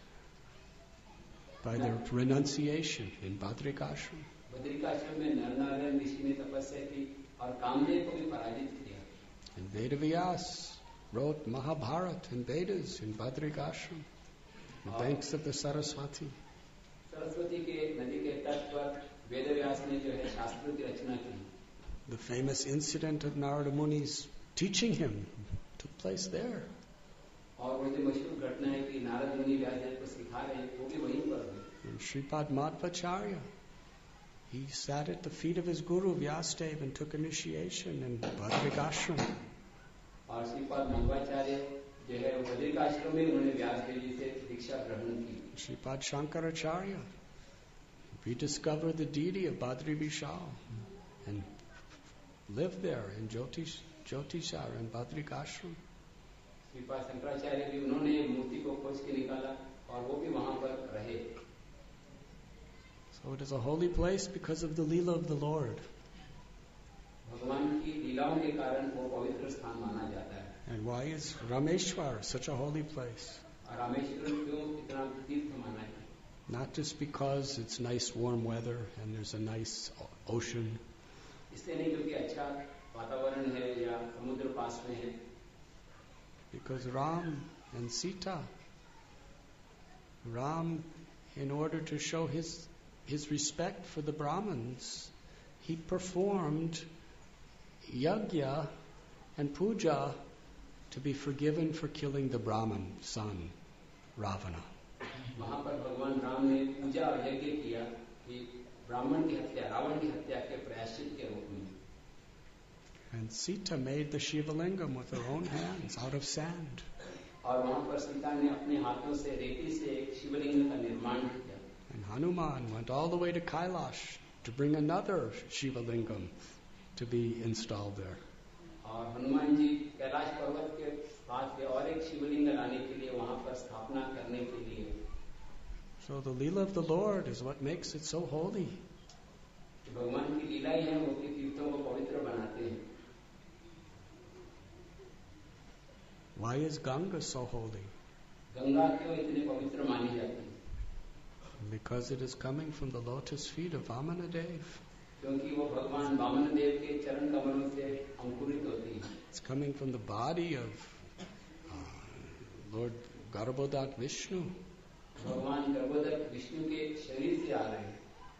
by their renunciation in Badrik Ashram.
Badrika आश्रम में नरनारायण ऋषि ने तपस्या की और कामदेव को भी पराजित किया.
And Vedavyas wrote Mahabharata and Vedas in Badrik Ashram, the banks of the Saraswati.
Saraswati के नदी के तट पर वेदव्यास ने जो है शास्त्रों की रचना की.
The famous incident of Narada Muni's teaching him took place there.
और वो जो मशहूर घटना है कि नारद मुनि व्यास जी को सिखा रहे हैं, वो भी वहीं पर हुई.
And Shripad Madhvacharya, he sat at the feet of his guru Vyasadeva and took initiation in Badrik Ashram.
और श्रीपाद मध्वाचार्य जो है बद्रिका आश्रम में उन्होंने व्यास देव जी से दीक्षा ग्रहण की.
Shripad Shankaracharya rediscovered the deity of Badri Vishal and lived there in Jyotish, Jyotishar and Badrik Ashram.
Shripad Shankaracharya भी उन्होंने मूर्ति को खोज के निकाला और वो भी वहां पर रहे.
So it is a holy place because of the Leela of the Lord.
भगवान की लीलाओं के कारण वो पवित्र स्थान माना जाता है.
And why is Rameshwar such a holy place?
और रामेश्वरम क्यों इतना तीर्थ माना है?
Not just because it's nice warm weather and there's a nice ocean,
इसलिए नहीं क्योंकि अच्छा वातावरण है या समुद्र पास में है.
because Ram and Sita, Ram, in order to show his his respect for the Brahmins, he performed yajna and puja to be forgiven for killing the Brahmin son, Ravana.
वहां पर भगवान राम ने पूजा और यज्ञ किया कि ब्राह्मण की हत्या, रावण की हत्या के प्रायश्चित के रूप में.
And Sita made the Shivalingam with her own hands out of sand.
और वहां पर सीता ने अपने हाथों से रेती से एक शिवलिंग का निर्माण किया.
And Hanuman went all the way to Kailash to bring another Shivalingam to be installed there.
और हनुमान जी कैलाश पर्वत के पास में और एक शिवलिंग लाने के लिए वहां पर स्थापना करने के लिए.
So the Leela of the Lord is what makes it so holy.
भगवान की लीला ही है वो कि तीर्थों को पवित्र बनाते हैं.
Why is Ganga so holy?
Ganga क्यों इतनी पवित्र मानी जाती है?
Because it is coming from the lotus feet of Vamanadev.
क्योंकि वो भगवान वामन देव के चरण कमलों से अंकुरित होती है.
It's coming from the body of uh, Lord Garbhodat Vishnu.
भगवान गर्भोदक विष्णु के शरीर से आ रहे हैं.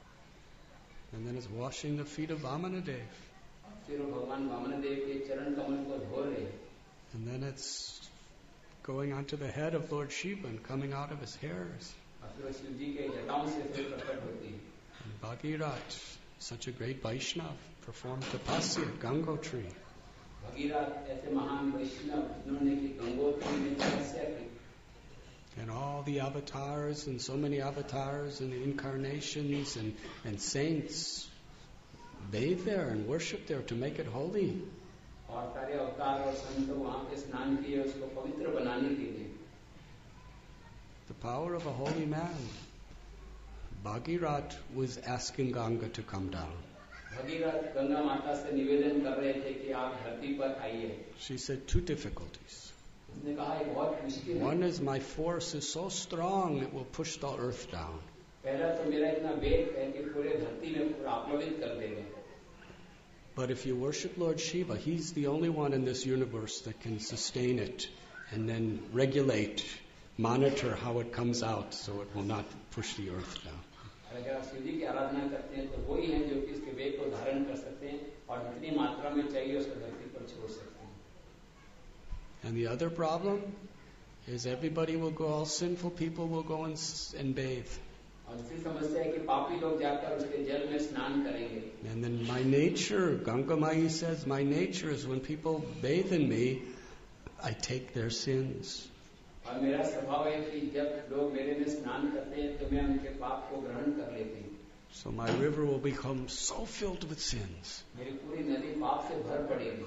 And then it's washing the feet of Vamanadev.
फिर वो भगवान वामन देव के चरण कमल को धो रहे हैं.
And then it's going onto the head of Lord Shiva and coming out of his hairs.
और फिर वो शिव जी के जटाओं से फिर प्रकट होती है.
And Bhagirat, such a great Vaishnav, performed tapasya at Gangotri.
Bhagirath ऐसे महान वैष्णव जिन्होंने की गंगोत्री में तपस्या की.
And all the avatars and so many avatars and the incarnations and, and saints bathe there and worship there to make it holy.
और सारे अवतार और संत वहाँ पे स्नान किए उसको पवित्र बनाने के लिए.
The power of a holy man. Bhagirat was asking Ganga to come down.
Bhagirath Ganga माता से निवेदन कर रहे थे कि आप धरती पर आइए.
She said two difficulties.
उसने कहा ये बहुत मुश्किल है.
One is my force is so strong it will push the earth down.
पहला तो मेरा इतना वेग है कि पूरे धरती में पूरा आप्लावित कर देगा.
But if you worship Lord Shiva, he's the only one in this universe that can sustain it and then regulate, monitor how it comes out so it will not push the earth down.
अगर आप शिव जी की आराधना करते हैं तो वही हैं जो कि इसके वेग को धारण कर सकते हैं और जितनी मात्रा में चाहिए उसको धरती पर छोड़ सकते हैं.
And the other problem is everybody will go, all sinful people will go and, and bathe.
और दूसरी समस्या है कि पापी लोग जाकर उसके जल में स्नान करेंगे.
And then my nature, Ganga Mai says, my nature is when people bathe in me, I take their sins.
और मेरा स्वभाव है कि जब लोग मेरे में स्नान करते हैं तो मैं उनके पाप को ग्रहण कर लेती हूँ.
So my river will become so filled with sins.
मेरी पूरी नदी पाप से भर पड़ेगी.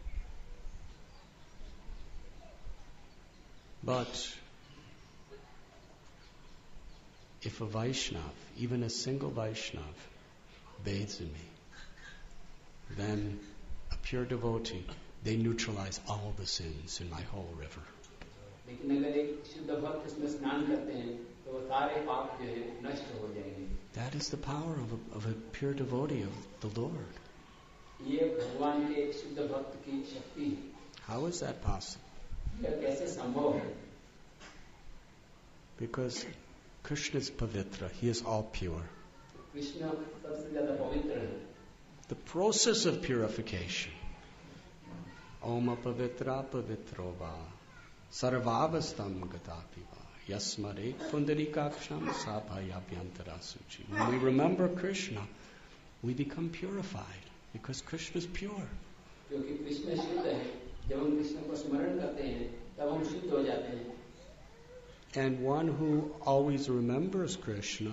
But if a Vaishnav, even a single Vaishnav, bathes in me, then a pure devotee, they neutralize all the sins in my whole river.
लेकिन अगर एक शुद्ध भक्त इसमें स्नान करते हैं तो वो सारे पाप जो है नष्ट हो जाएंगे.
That is the power of a, of a pure devotee of the Lord.
ये भगवान के शुद्ध भक्त की शक्ति है.
How is that possible?
यह कैसे संभव है?
Because Krishna is pavitra, he is all pure.
Krishna सबसे ज्यादा पवित्र है.
The process of purification. Om apavitra pavitro va. Sarvavastam gatapiva. Yasmare pundarikaksham sabhayabhyantara suchi. When we remember Krishna, we become purified because Krishna is pure.
क्योंकि कृष्ण शुद्ध है. जब हम कृष्ण को स्मरण करते हैं तब हम शुद्ध हो जाते हैं.
And one who always remembers Krishna,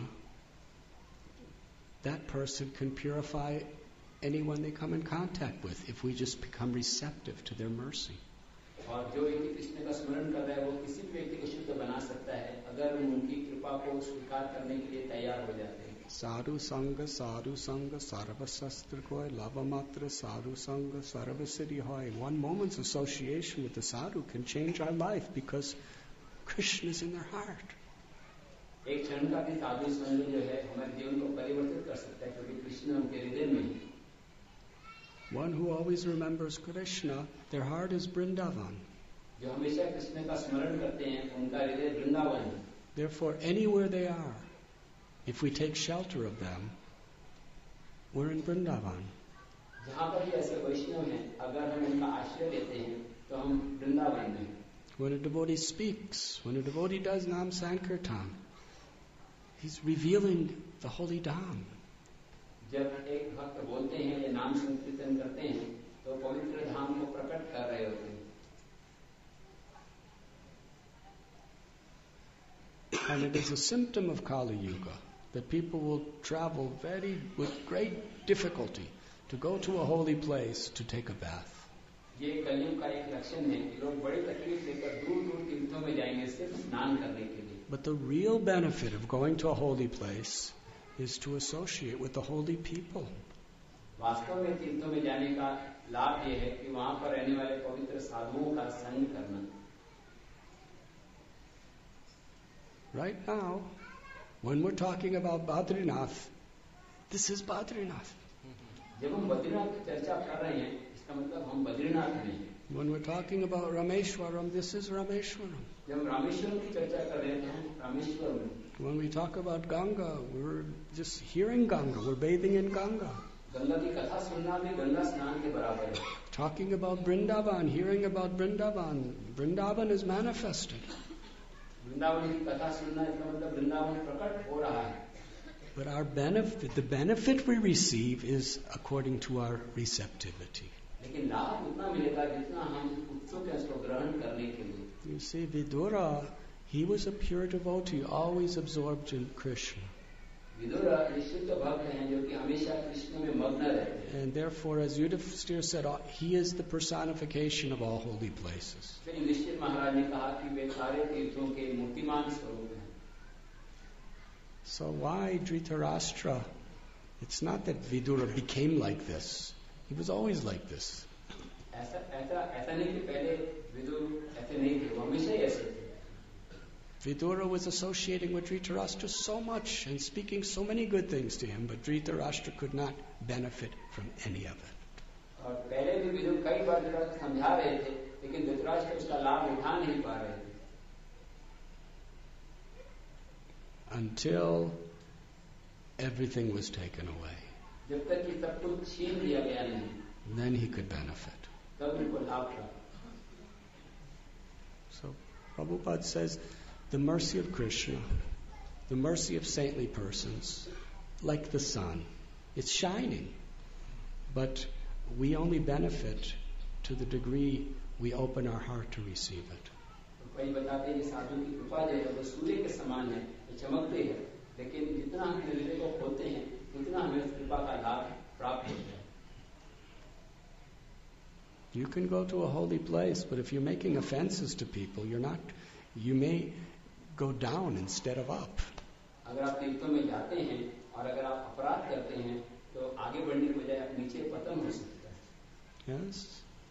that person can purify anyone they come in contact with if we just become receptive to their mercy.
और जो व्यक्ति कृष्ण का स्मरण कर रहा है वो किसी भी व्यक्ति को शुद्ध बना सकता है अगर हम उनकी कृपा को स्वीकार करने के लिए तैयार हो जाते हैं.
Sadhu Sangha, Sadhu Sangha, Sarva Sastra Koi, Lavamatra, Sadhu Sangha, Sarva Siddhi Hoy. One moment's association with the sadhu can change our life because Krishna is in their heart.
एक क्षण का भी साधु संग जो है हमारे जीवन को परिवर्तित कर सकता है क्योंकि कृष्ण उनके हृदय में है.
One who always remembers Krishna, their heart is Vrindavan.
जो हमेशा कृष्ण का स्मरण करते हैं उनका हृदय वृंदावन है.
Therefore, anywhere they are, if we take shelter of them, we're in Vrindavan.
जहाँ पर भी ऐसे वैष्णव हैं अगर हम उनका आश्रय लेते हैं तो हम वृंदावन में हैं.
When a devotee speaks, when a devotee does Nam Sankirtan, he's revealing the holy Dham.
जब एक भक्त बोलते हैं या नाम संकीर्तन करते हैं तो पवित्र धाम को प्रकट कर रहे होते हैं.
And it is a symptom of Kali Yuga that people will travel very with great difficulty to go to a holy place to take a bath.
ये कलयुग का एक लक्षण है कि लोग बड़ी तकलीफ लेकर दूर दूर तीर्थों में जाएंगे सिर्फ स्नान करने के लिए.
But the real benefit of going to a holy place is to associate with the holy people.
वास्तव में तीर्थों में जाने का लाभ ये है कि वहाँ पर रहने वाले पवित्र साधुओं का संग करना.
right now, when we're talking about Badrinath, this is Badrinath.
जब हम बद्रीनाथ की चर्चा कर रहे हैं, इसका मतलब हम बद्रीनाथ में हैं.
When we're talking about Rameshwaram, this is Rameshwaram.
जब हम रामेश्वरम की चर्चा कर रहे हैं, तो हम रामेश्वरम में.
When we talk about Ganga, we're just hearing Ganga, we're bathing in Ganga.
Ganga की कथा सुनना भी गंगा स्नान के बराबर है.
Talking about Vrindavan, hearing about Vrindavan, Vrindavan is manifested.
Vrindavan की कथा सुनना इसका मतलब वृंदावन प्रकट हो रहा है.
But our benefit, the benefit we receive is according to our receptivity.
लेकिन लाभ उतना मिलेगा जितना हम उत्सुक हैं उसको ग्रहण करने के लिए.
You see, Vidura, he was a pure devotee, always absorbed in Krishna.
Vidur एक शुद्ध भक्त हैं जो कि हमेशा कृष्ण में मग्न रहते हैं.
And therefore, as Yudhishthira said, he is the personification of all holy places.
फिर युधिष्ठिर महाराज ने कहा कि वे सारे तीर्थों के मूर्तिमान स्वरूप हैं.
So why Dhritarashtra? It's not that Vidura became like this. He was always like this.
ऐसा ऐसा ऐसा नहीं कि पहले विदुर ऐसे नहीं थे, वो हमेशा ही ऐसे थे.
Vidura was associating with Dhritarashtra so much and speaking so many good things to him, but Dhritarashtra could not benefit from any of it.
और पहले भी विदुर कई बार धृतराष्ट्र समझा रहे थे, लेकिन धृतराष्ट्र उसका लाभ उठा नहीं पा रहे थे.
Until everything was taken away.
जब तक कि सब कुछ छीन लिया गया नहीं,
Then he could benefit.
तब उनको लाभ था.
So Prabhupada says, the mercy of Krishna, the mercy of saintly persons, like the sun, it's shining, but we only benefit to the degree we open our heart to receive it.
कोई बताते हैं कि साधु की कृपा जो है वो सूर्य के समान है, वो चमकती है, लेकिन जितना हम हृदय को खोलते हैं उतना हमें उस कृपा का लाभ प्राप्त होता है.
You can go to a holy place, but if you're making offenses to people, you're not, you may go down instead of up.
अगर आप तीर्थों में जाते हैं और अगर आप अपराध करते हैं तो आगे बढ़ने के बजाय आप नीचे पतन हो सकता है.
Yes?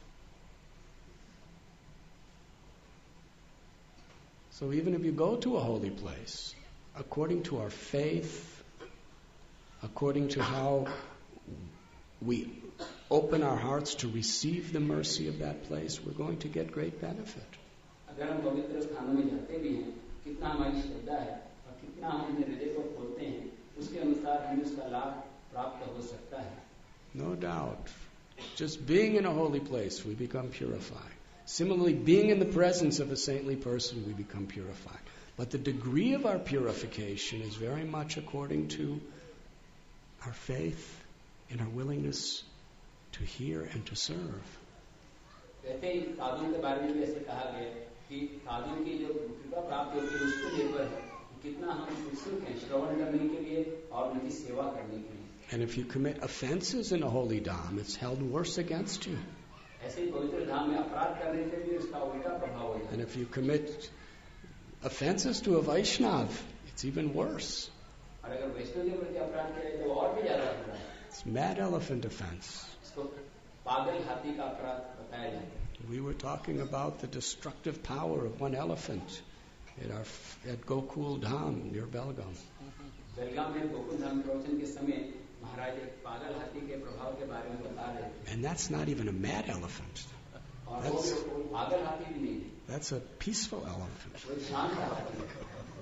So even if you go to a holy place, according to our faith, according to how we open our hearts to receive the mercy of that place, we're going to get great benefit.
अगर हम पवित्र स्थानों में जाते भी हैं, कितना हमारी श्रद्धा है और कितना हम अपने हृदय को खोलते हैं, उसके अनुसार हमें उसका लाभ प्राप्त हो सकता है.
No doubt. Just being in a holy place, we become purified. Similarly, being in the presence of a saintly person, we become purified. But the degree of our purification is very much according to our faith and our willingness to hear and to serve.
वैसे ही साधु के बारे में भी ऐसे कहा गया कि साधु की जो कृपा प्राप्त होती है उसको निर्भर है कि कितना हम उत्सुक हैं श्रवण करने के लिए और उनकी सेवा करने के लिए.
And if you commit offenses in a holy dham, it's held worse against you.
ऐसे ही पवित्र धाम में अपराध करने से भी उसका उल्टा प्रभाव होता है.
And if you commit offenses to a Vaishnav, it's even worse.
और अगर वैष्णव के प्रति अपराध किया तो और भी ज्यादा होता है.
It's mad elephant offense.
इसको पागल हाथी का अपराध बताया जाता है.
We were talking about the destructive power of one elephant at our at Gokul Dham near Belgaum.
बेलगाम में गोकुल धाम प्रवचन के समय महाराज एक पागल हाथी के प्रभाव के बारे में बता रहे थे.
And that's not even a mad elephant.
और वो वो पागल हाथी भी नहीं है.
That's a peaceful elephant.
वो शांत हाथी है.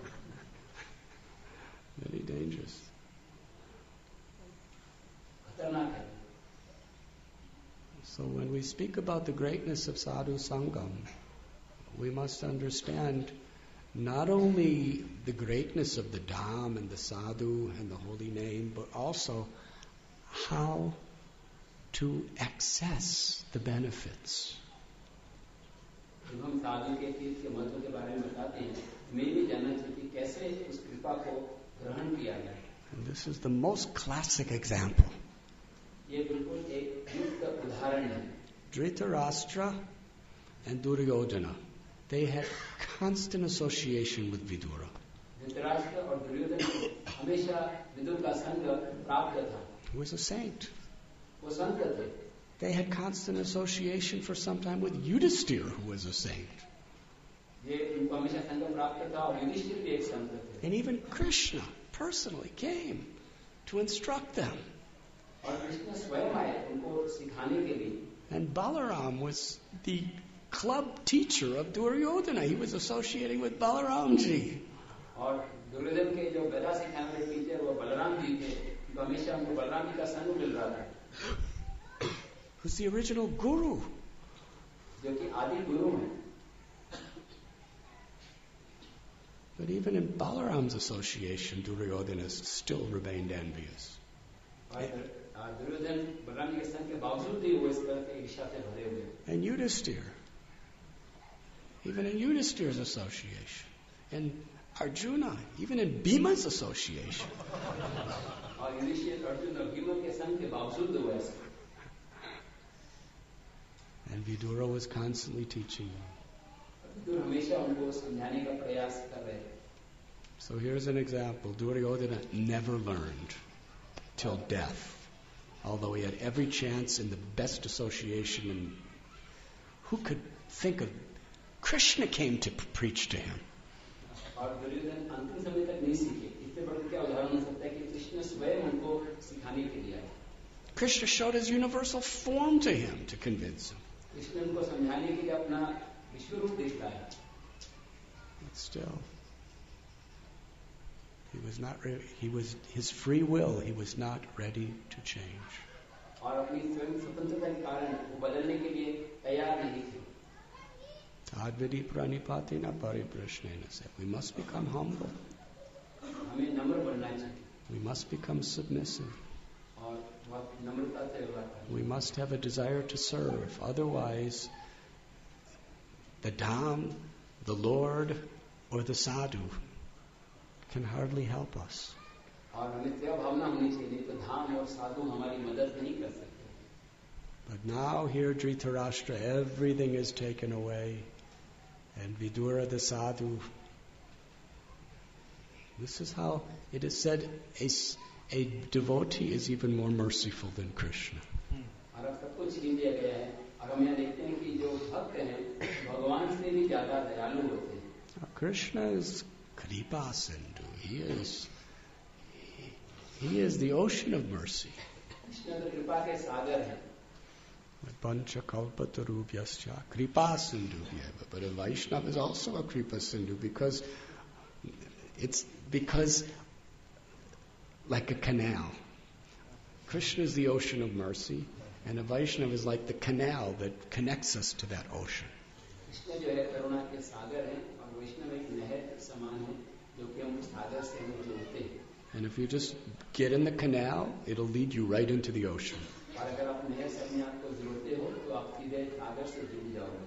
Very dangerous.
खतरनाक है.
So when we speak about the greatness of Sadhu Sangam, we must understand not only the greatness of the Dham and the Sadhu and the holy name, but also how to access the benefits.
जब हम साधु के तीर्थ के महत्व के बारे में बताते हैं, हमें भी जानना चाहिए कि कैसे उस कृपा को ग्रहण किया जाए.
And this is the most classic example.
ये बिल्कुल एक युक्त उदाहरण है.
Dhritarashtra and Duryodhana, they had constant association with Vidura.
Dhritarashtra और दुर्योधन को हमेशा विदुर का संग प्राप्त था.
He was a saint.
वो संत थे.
They had constant association for some time with Yudhisthira, who was a saint.
ये उनको हमेशा संग प्राप्त था और युधिष्ठिर भी एक संत थे
And even Krishna personally came to instruct them.
और कृष्ण स्वयं आए उनको सिखाने के लिए
And Balaram was the club teacher of Duryodhana. He was associating with Balaramji.
और दुर्योधन के जो गदा सिखाने वाले टीचर वो बलराम जी थे तो हमेशा उनको बलराम जी का संग मिल रहा था
Who's the original guru?
जो कि आदि गुरु हैं
But even in Balaram's association, Duryodhana still remained envious.
और दुर्योधन बलराम जी के संग के बावजूद भी वो इस तरह के ईर्ष्या से भरे हुए
And Yudhisthira, even in Yudhisthira's association, and Arjuna, even in Bhima's association.
और युधिष्ठिर अर्जुन और भीम के संग के बावजूद वो ऐसे
And Vidura was constantly teaching them.
Vidur हमेशा उनको समझाने का प्रयास कर रहे थे
So here's an example. Duryodhana never learned till death, although he had every chance in the best association. And who could think of Krishna came to preach to him?
और दुर्योधन अंतिम समय तक नहीं सीखे इससे बड़ा क्या उदाहरण हो सकता है कि कृष्ण स्वयं उनको सिखाने के लिए आए
Krishna showed his universal form to him to convince him.
Krishna उनको समझाने के लिए अपना विश्व रूप दिखलाया
But still, he was not re- he was his free will, he was not ready to change.
और अपनी स्वयं स्वतंत्रता के कारण वो बदलने के लिए तैयार नहीं थे
Tadvidi pranipatina pariprashnena said, we must become humble.
हमें नम्र बनना चाहिए
We must become submissive.
और बहुत नम्रता से व्यवहार करना
We must have a desire to serve. Otherwise, the Dham, the Lord, or the Sadhu can hardly help us.
और हमें सेवा भावना होनी चाहिए नहीं तो धाम और साधु हमारी मदद नहीं कर सकते
But now here, Dhritarashtra, everything is taken away. And Vidura the Sadhu. This is how it is said a, a devotee is even more merciful than Krishna.
और अब सब कुछ छीन लिया गया है और हम यहाँ देखते हैं कि जो भक्त हैं भगवान से भी ज्यादा दयालु होते हैं
Now, Krishna is Kripa Sindhu. He is he, he is the ocean of mercy.
Krishna तो कृपा के सागर हैं
Pancha kalpatarubhyascha kripa sindhu. But a Vaishnava is also a kripa sindhu because it's because like a canal. Krishna is the ocean of mercy, and a Vaishnava is like the canal that connects us to that ocean.
Krishna जो है करुणा के सागर हैं और वैष्णव एक नहर के समान है जो कि हम उस सागर से हम जोड़ते हैं
And if you just get in the canal, it'll lead you right into the ocean.
और अगर आप नहर से अपने आप को जोड़ते हो तो आप सीधे सागर से जुड़ जाओगे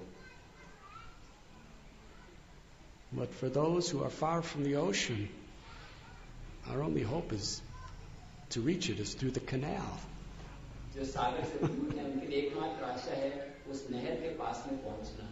But for those who are far from the ocean, our only hope is to reach it is through the canal.
जो सागर से दूर हैं उनके लिए एकमात्र आशा है उस नहर के पास में पहुंचना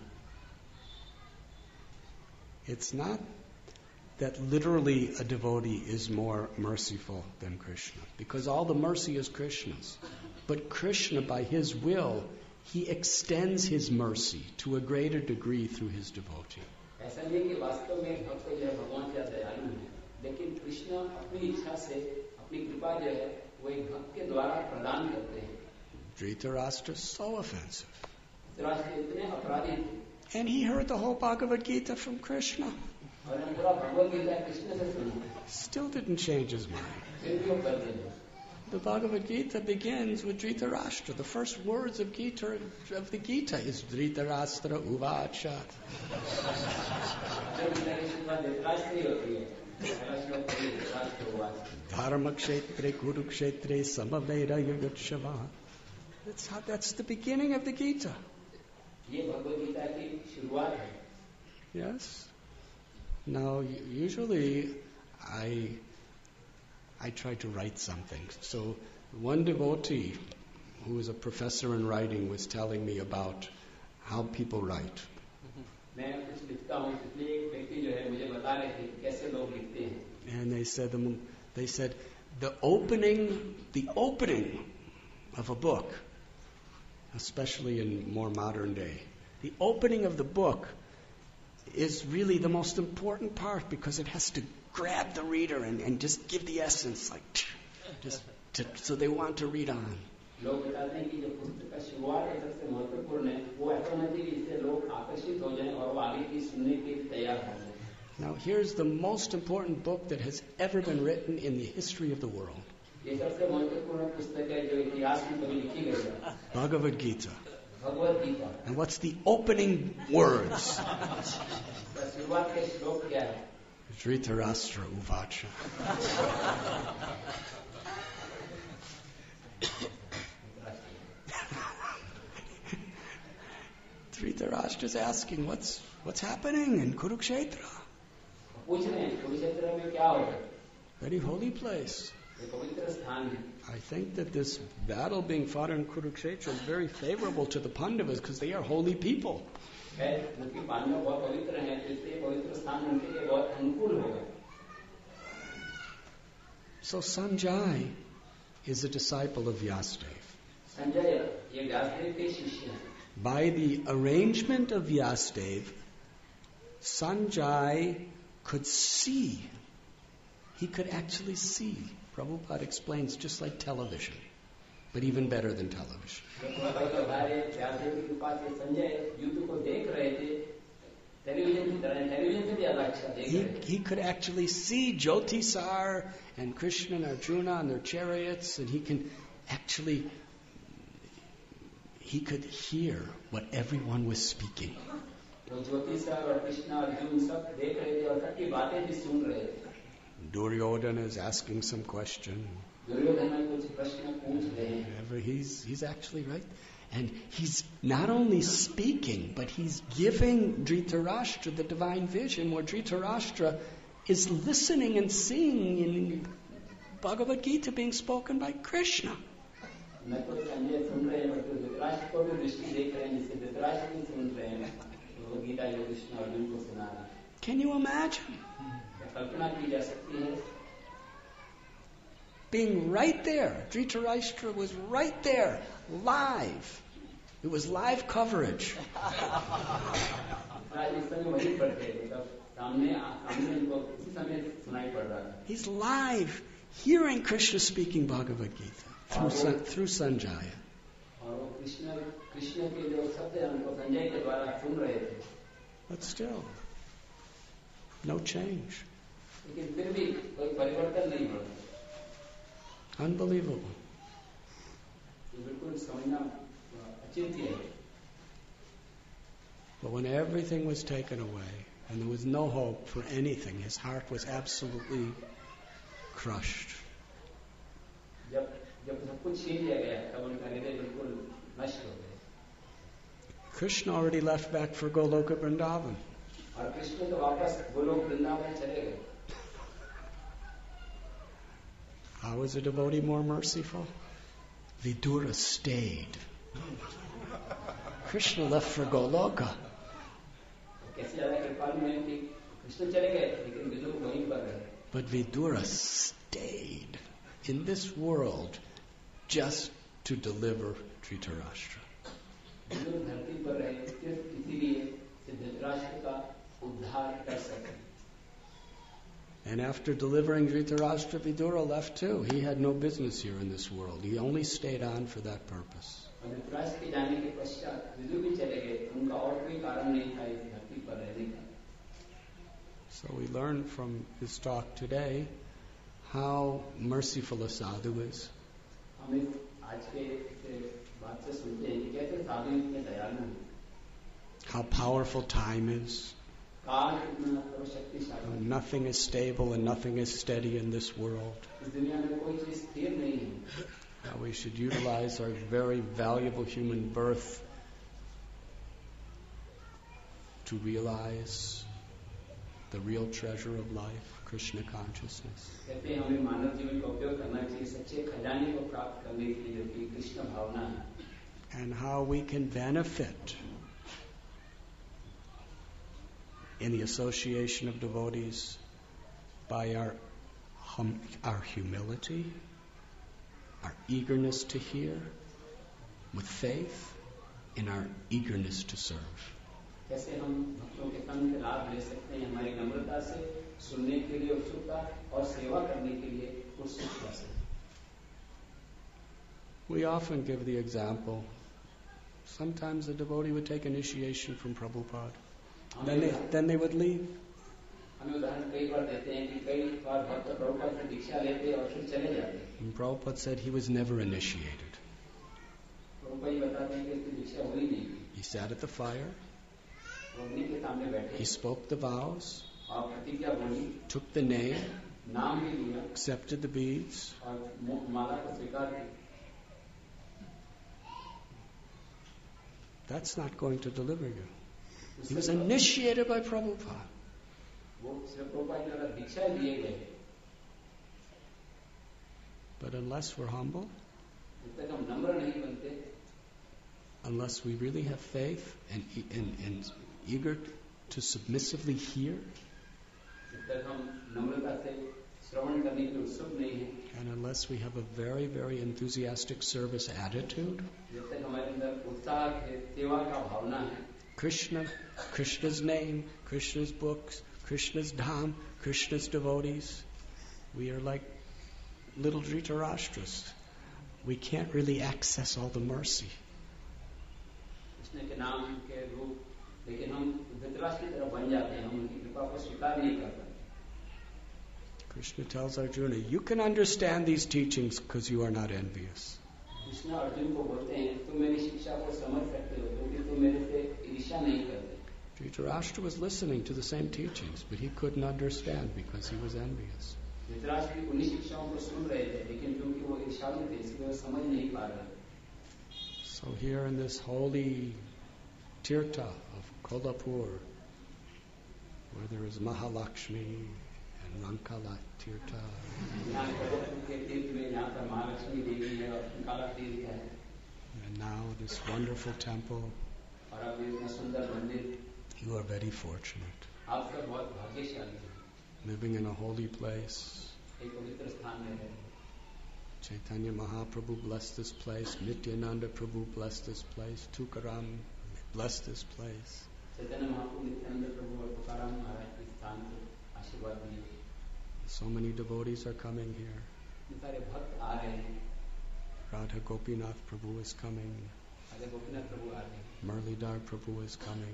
It's not that literally a devotee is more merciful than Krishna, because all the mercy is Krishna's. But Krishna, by his will, he extends his mercy to a greater degree through his devotee.
ऐसा नहीं कि वास्तव में भक्त जो है भगवान का दयालु है लेकिन कृष्ण अपनी इच्छा से अपनी कृपा जो है वो एक भक्त के द्वारा प्रदान करते हैं
Dhritarashtra is so offensive.
Dhritarashtra इतने अपराधी थे
And he heard the whole Bhagavad Gita from Krishna.
और हम पूरा भगवद गीता कृष्ण से सुना
Still didn't change his mind.
फिर भी वो करते हैं
The Bhagavad Gita begins with Dhritarashtra. The first words of Gita of the Gita is Dhritarashtra Uvacha. Dharma Kshetre Kurukshetre Samaveda Yugutshava. That's how, that's the beginning of the Gita.
ये भगवद गीता की शुरुआत है
Yes. Now, usually I I try to write something. So one devotee who is a professor in writing was telling me about how people write.
मैं कुछ लिखता हूँ इसलिए एक व्यक्ति जो है मुझे बता रहे थे कि कैसे लोग लिखते हैं
And they said the, they said the opening the opening of a book, especially in more modern day, the opening of the book is really the most important part because it has to grab the reader and, and just give the essence, like, just to, so they want to read on.
लोग बताते हैं कि जो पुस्तक का शुरुआत है सबसे महत्वपूर्ण है, वो ऐसा होना चाहिए कि इससे लोग आकर्षित हो जाएं और वो आगे की सुनने के लिए तैयार हो जाएं.
Now here's the most important book that has ever been written in the history of the world.
ये सबसे महत्वपूर्ण पुस्तक है जो इतिहास में कभी लिखी गई है.
Bhagavad Gita.
Bhagavad Gita.
And what's the opening words?
शुरुआत के श्लोक क्या है?
Dhritarashtra Uvacha. Dhritarashtra is asking, what's what's happening in Kurukshetra?
पूछ रहे हैं कुरुक्षेत्र में क्या हो रहा है?
Very holy place.
ये पवित्र स्थान है.
I think that this battle being fought in Kurukshetra is very favorable to the Pandavas because they are holy people.
है क्योंकि पांडव बहुत पवित्र हैं, इसलिए पवित्र स्थान उनके लिए बहुत अनुकूल होगा.
So Sanjay is a disciple of Vyasadeva.
Sanjay ये व्यासदेव के शिष्य हैं.
By the arrangement of Vyasadeva, Sanjay could see. He could actually see. Prabhupada explains, just like television, but even better than television. He, he could actually see Jyotisar and Krishna and Arjuna on their chariots, and he can actually, he could hear what everyone was speaking. Duryodhana is asking some question. He's, he's actually right. And he's not only speaking, but he's giving Dhritarashtra the divine vision, where Dhritarashtra is listening and seeing in Bhagavad Gita being spoken by Krishna. Can you imagine? Being right there. Dhritarashtra was right there, live. It was live coverage. He's live, hearing Krishna speaking Bhagavad Gita through, San, through Sanjaya. But still, no change. Unbelievable. But when everything was taken away and there was no hope for anything, his heart was absolutely crushed. Krishna already left back for Goloka Vrindavan. How is a devotee more merciful? Vidura stayed. Krishna left for Goloka. But Vidura stayed in this world just to deliver Dhritarashtra. And after delivering Dhritarashtra, Vidura left too. He had no business here in this world. He only stayed on for that purpose. So we learn from his talk today how merciful a sadhu is. How powerful time is. Nothing is stable and nothing is steady in this world. How we should utilize our very valuable human birth to realize the real treasure of life, Krishna consciousness. And how we can benefit in the association of devotees by our hum, our humility, our eagerness to hear, with faith, and our eagerness to serve.
कैसे हम भक्तों के तन के लाभ ले सकते हैं हमारी नम्रता से, सुनने के लिए उत्सुकता और सेवा करने के लिए उत्सुकता से.
We often give the example. Sometimes the devotee would take initiation from Prabhupada. Then they, then they would leave.
हमें उदाहरण कई बार देते हैं कि कई बार भक्त प्रभुपाद से दीक्षा लेते और फिर चले जाते.
And Prabhupada said he was never initiated.
Prabhupada बताते हैं कि इसकी दीक्षा हुई नहीं.
He sat at the fire.
वो अग्नि के सामने बैठे.
He spoke the vows.
और प्रतिज्ञा बोली.
Took the name.
नाम भी लिया.
Accepted the beads.
और माला को स्वीकार किया.
That's not going to deliver you. He was initiated by Prabhupada. But unless we're humble, unless we really have faith and, and, and eager to submissively hear, and unless we have a very, very enthusiastic service attitude, Krishna, Krishna's name, Krishna's books, Krishna's dham, Krishna's devotees, we are like little Dhritarashtra's. We can't really access all the mercy. Krishna tells Arjuna, you can understand these teachings because you are not envious. Dhritarashtra was listening to the same teachings, but he couldn't understand because he was envious. So here in this holy tirtha of Kolhapur, where there is Mahalakshmi and Rankala Tirtha, and now this wonderful temple, you are very fortunate. Living in a holy place. Chaitanya Mahaprabhu blessed this place. Nityananda Prabhu blessed this place. Tukaram blessed this place. So many devotees are coming here. Radha Gopinath Prabhu is coming. Murlidhar Prabhu is coming.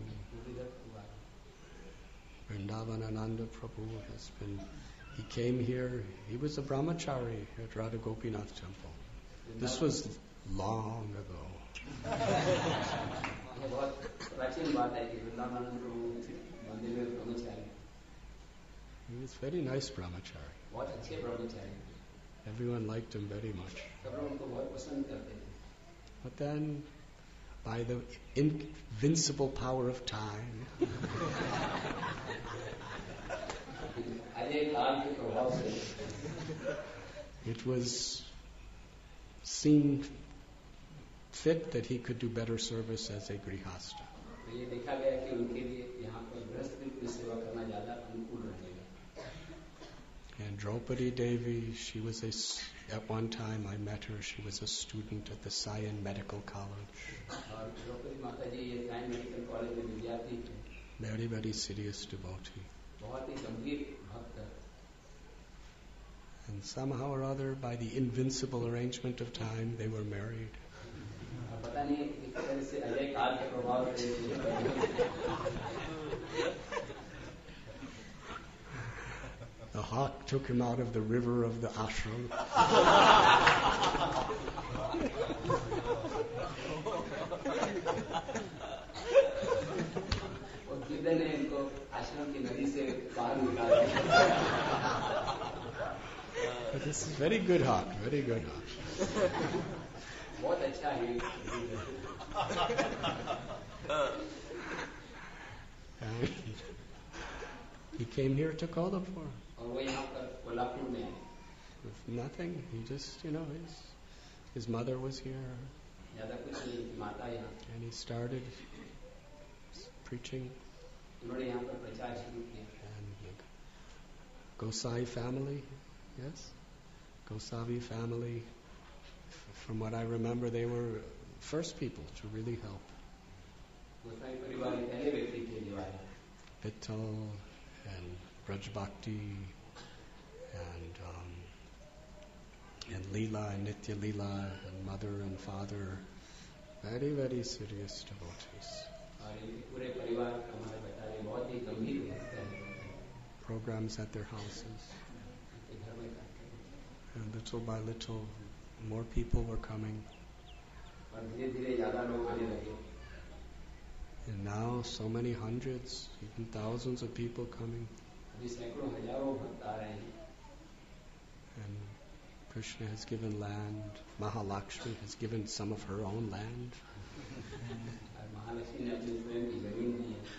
Vrindavanananda Prabhu has been, he came here, he was a brahmachari at Radha Gopinath temple. This was long ago. He was very nice brahmachari. Everyone liked him very much. But then, by the invincible power of time, it was seen fit that he could do better service as a grihasta. And Draupadi Devi, she was a, at one time I met her, she was a student at the Sion Medical College. Very, very serious devotee. And somehow or other, by the invincible arrangement of time, they were married. The hawk took him out of the river of the ashram. But this is very good hawk, very good hawk. And he came here to Kolhapur. With nothing, he just, you know, his, his mother was here. And he started preaching. And the Gosai family, yes? Gosavi family, from what I remember, they were first people to really help.
गोसाई परिवार के पहले व्यक्ति थे Diwali
Vittal and Braj Bhakti and um, and Leela and Nitya Leela and mother and father, very very serious devotees.
और इनके पूरे परिवार का हमारे बता रहे बहुत ही गंभीर भक्त हैं
Programs at their houses,
इनके घर में करते हैं
and little by little more people were coming,
और धीरे धीरे ज्यादा लोग आने लगे
and now so many hundreds, even thousands of people coming.
अभी सैकड़ों हजारों भक्त आ रहे हैं
And Krishna has given land. Mahalakshmi has given some of her own land.
और महालक्ष्मी ने अपनी स्वयं की जमीन दी है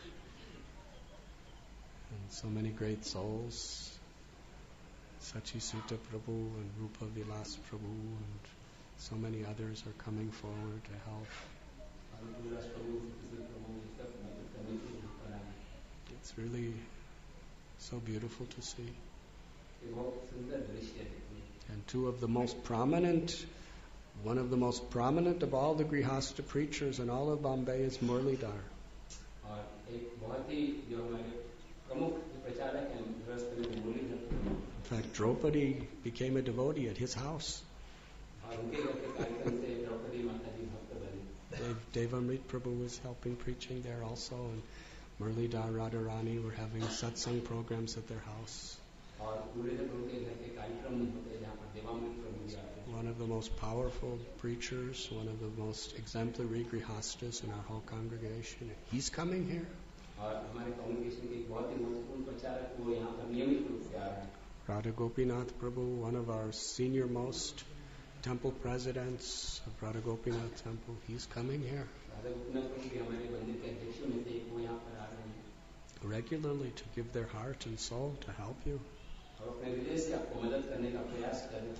And so many great souls. Sachi Sita Prabhu and Rupa Vilas Prabhu and so many others are coming forward to help.
और तुलस प्रभु किसी प्रभु ये सब मदद करने के लिए ऊपर आए
It's really so beautiful to see.
ये बहुत सुंदर दृश्य है
And two of the most prominent, one of the most prominent of all the Grihastha preachers in all of Bombay is Murlidhar.
और एक बहुत ही जो हमारे प्रमुख जो प्रचारक हैं गृहस्थ में Muralidhar
In fact, Draupadi became a devotee at his house.
और उनके घर के कार्यक्रम से द्रौपदी माता जी भक्त बनी
Dev, Devamrit Prabhu was helping preaching there also, and Murlidhar Radharani were having satsang programs at their house.
और मुरलीधर प्रभु के घर के कार्यक्रम होते हैं जहाँ पर देवामृत प्रभु भी आते हैं
One of the most powerful preachers, one of the most exemplary grihastas in our whole congregation. He's coming here.
और हमारे कम्युनिकेशन के एक बहुत ही महत्वपूर्ण प्रचारक वो यहाँ पर नियमित रूप से आ रहे हैं
Radha Gopinath Prabhu, one of our senior most temple presidents of Radha Gopinath Temple, he's coming here
Radha Gopinath प्रभु भी हमारे मंदिर के अध्यक्षों में से एक वो यहाँ पर आ रहे हैं
regularly to give their heart and soul to help you.
और अपने हृदय से आपको मदद करने का प्रयास करें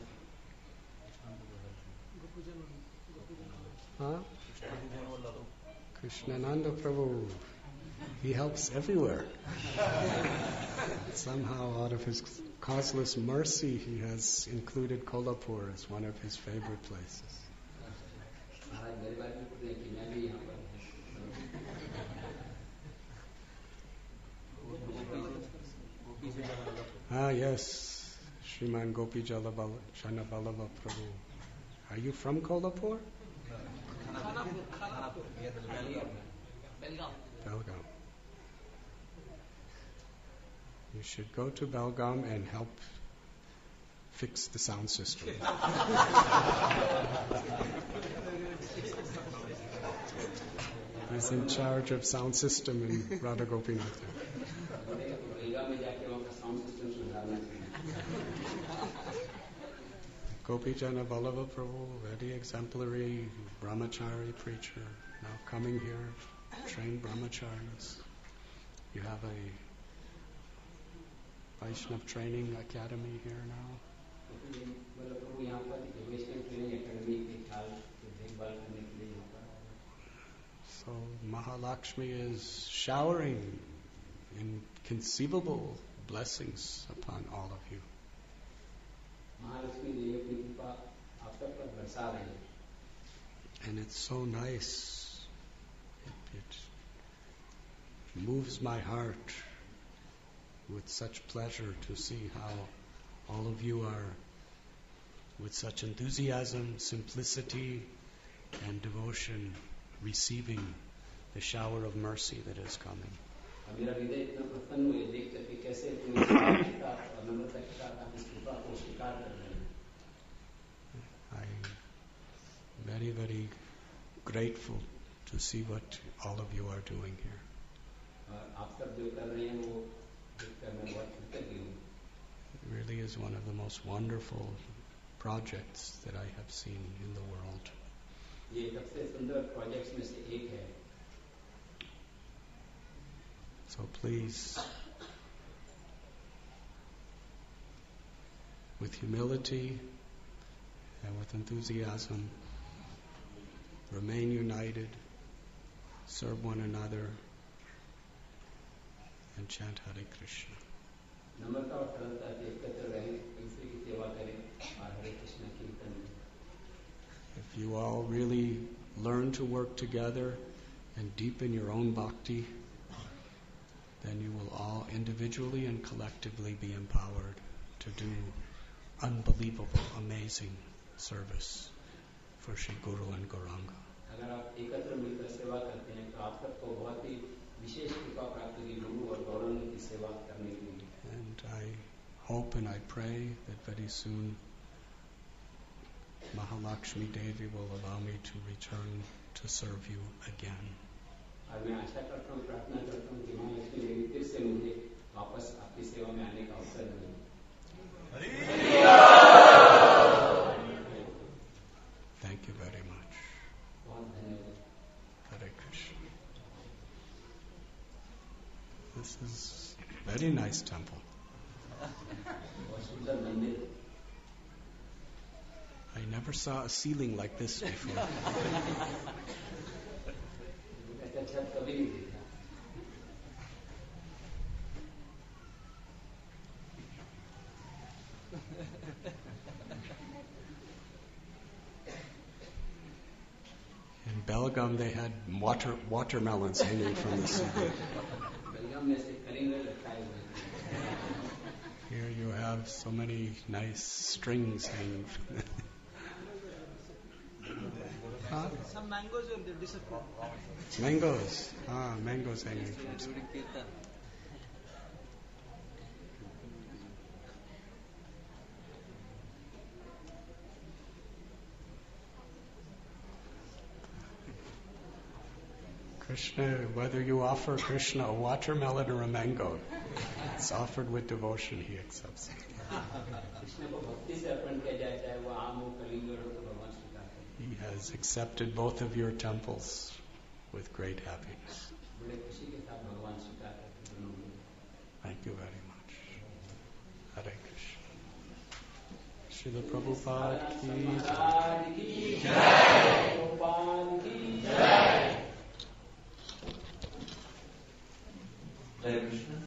Huh? Krishnananda Prabhu, he helps everywhere. Somehow, out of his causeless mercy, he has included Kolhapur as one of his favorite places.
महाराज मेरे बारे में पूछते हैं कि मैं भी यहाँ पर
Ah, yes, Shriman Gopi Janaballava Prabhu. Are you from Kolhapur? Belgaum. You should go to Belgaum and help fix the sound system. He's in charge of sound system in Radha Gopinath.
बेलगाम में जाके वहाँ का sound system सुधारना चाहिए
Gopi Janaballava Prabhu, very exemplary brahmachari preacher, now coming here, trained brahmacharis. You have a Vaishnav training academy here now.
मतलब प्रभु यहाँ पर वैष्णव training academy के ख्याल से देखभाल करने के लिए यहाँ पर आए हैं
So Mahalakshmi is showering inconceivable blessings upon all of you.
Mahalakshmi देवी अपनी कृपा आप सब पर बरसा रही है
And it's so nice. It, it moves my heart with such pleasure to see how all of you are with such enthusiasm, simplicity, and devotion receiving the shower of mercy that is coming.
और मेरा हृदय इतना प्रसन्न हुए देख करके कैसे अपनी सात्विकता और नम्रता के साथ आप इस कृपा को स्वीकार कर रहे हैं
I'm very, very grateful to see what all of you are doing here.
और आप सब जो कर रहे हैं वो देखकर मैं बहुत कृतज्ञ हूँ
It really is one of the most wonderful projects that I have seen in the world.
ये सबसे सुंदर प्रोजेक्ट्स में से एक है
So please, with humility and with enthusiasm, remain united, serve one another, and chant Hare Krishna.
नम्रता और सरलता से एकत्र रहें दूसरे की सेवा करें और हरे कृष्ण कीर्तन करें
If you all really learn to work together and deepen your own bhakti, then you will all individually and collectively be empowered to do unbelievable, amazing service for Sri Guru and Gauranga.
अगर आप एकत्र मिलकर सेवा करते हैं तो आप सबको बहुत ही विशेष कृपा प्राप्त होगी गुरु और गौरंग की सेवा करने के लिए.
And I hope and I pray that very soon Mahalakshmi Devi will allow me to return to serve you again.
और मैं आशा करता हूँ, प्रार्थना करता हूँ कि माँ लक्ष्मी देवी फिर से मुझे वापस आपकी सेवा में आने का अवसर मिले.
Thank you very much.
बहुत धन्यवाद.
Hare Krishna. This is a very nice temple.
बहुत सुंदर मंदिर.
I never saw a ceiling like this before.
ऐसा छत कभी नहीं देखा.
In Belgaum, they had water watermelons hanging from the ceiling.
बेलगाम में ऐसे कलिंगर लटकाए हुए थे.
Here you have so many nice strings hanging from the huh?
Some mangoes will disappear.
Mangoes. Ah, mangoes hanging from
During Kirtan.
Krishna, whether you offer Krishna a watermelon or a mango, it's offered with devotion, he accepts it.
Krishna को भक्ति से अर्पण किया जाए, चाहे वो आम हो कलिंगर हो, तो भगवान स्वीकार करते हैं.
He has accepted both of your temples with great happiness.
बड़े खुशी के साथ भगवान स्वीकार करते हैं दोनों को.
Thank you very much. Hare Krishna. Srila Prabhupada ki jai.
महाराज की जय. गोपाल की जय.
Hare Krishna.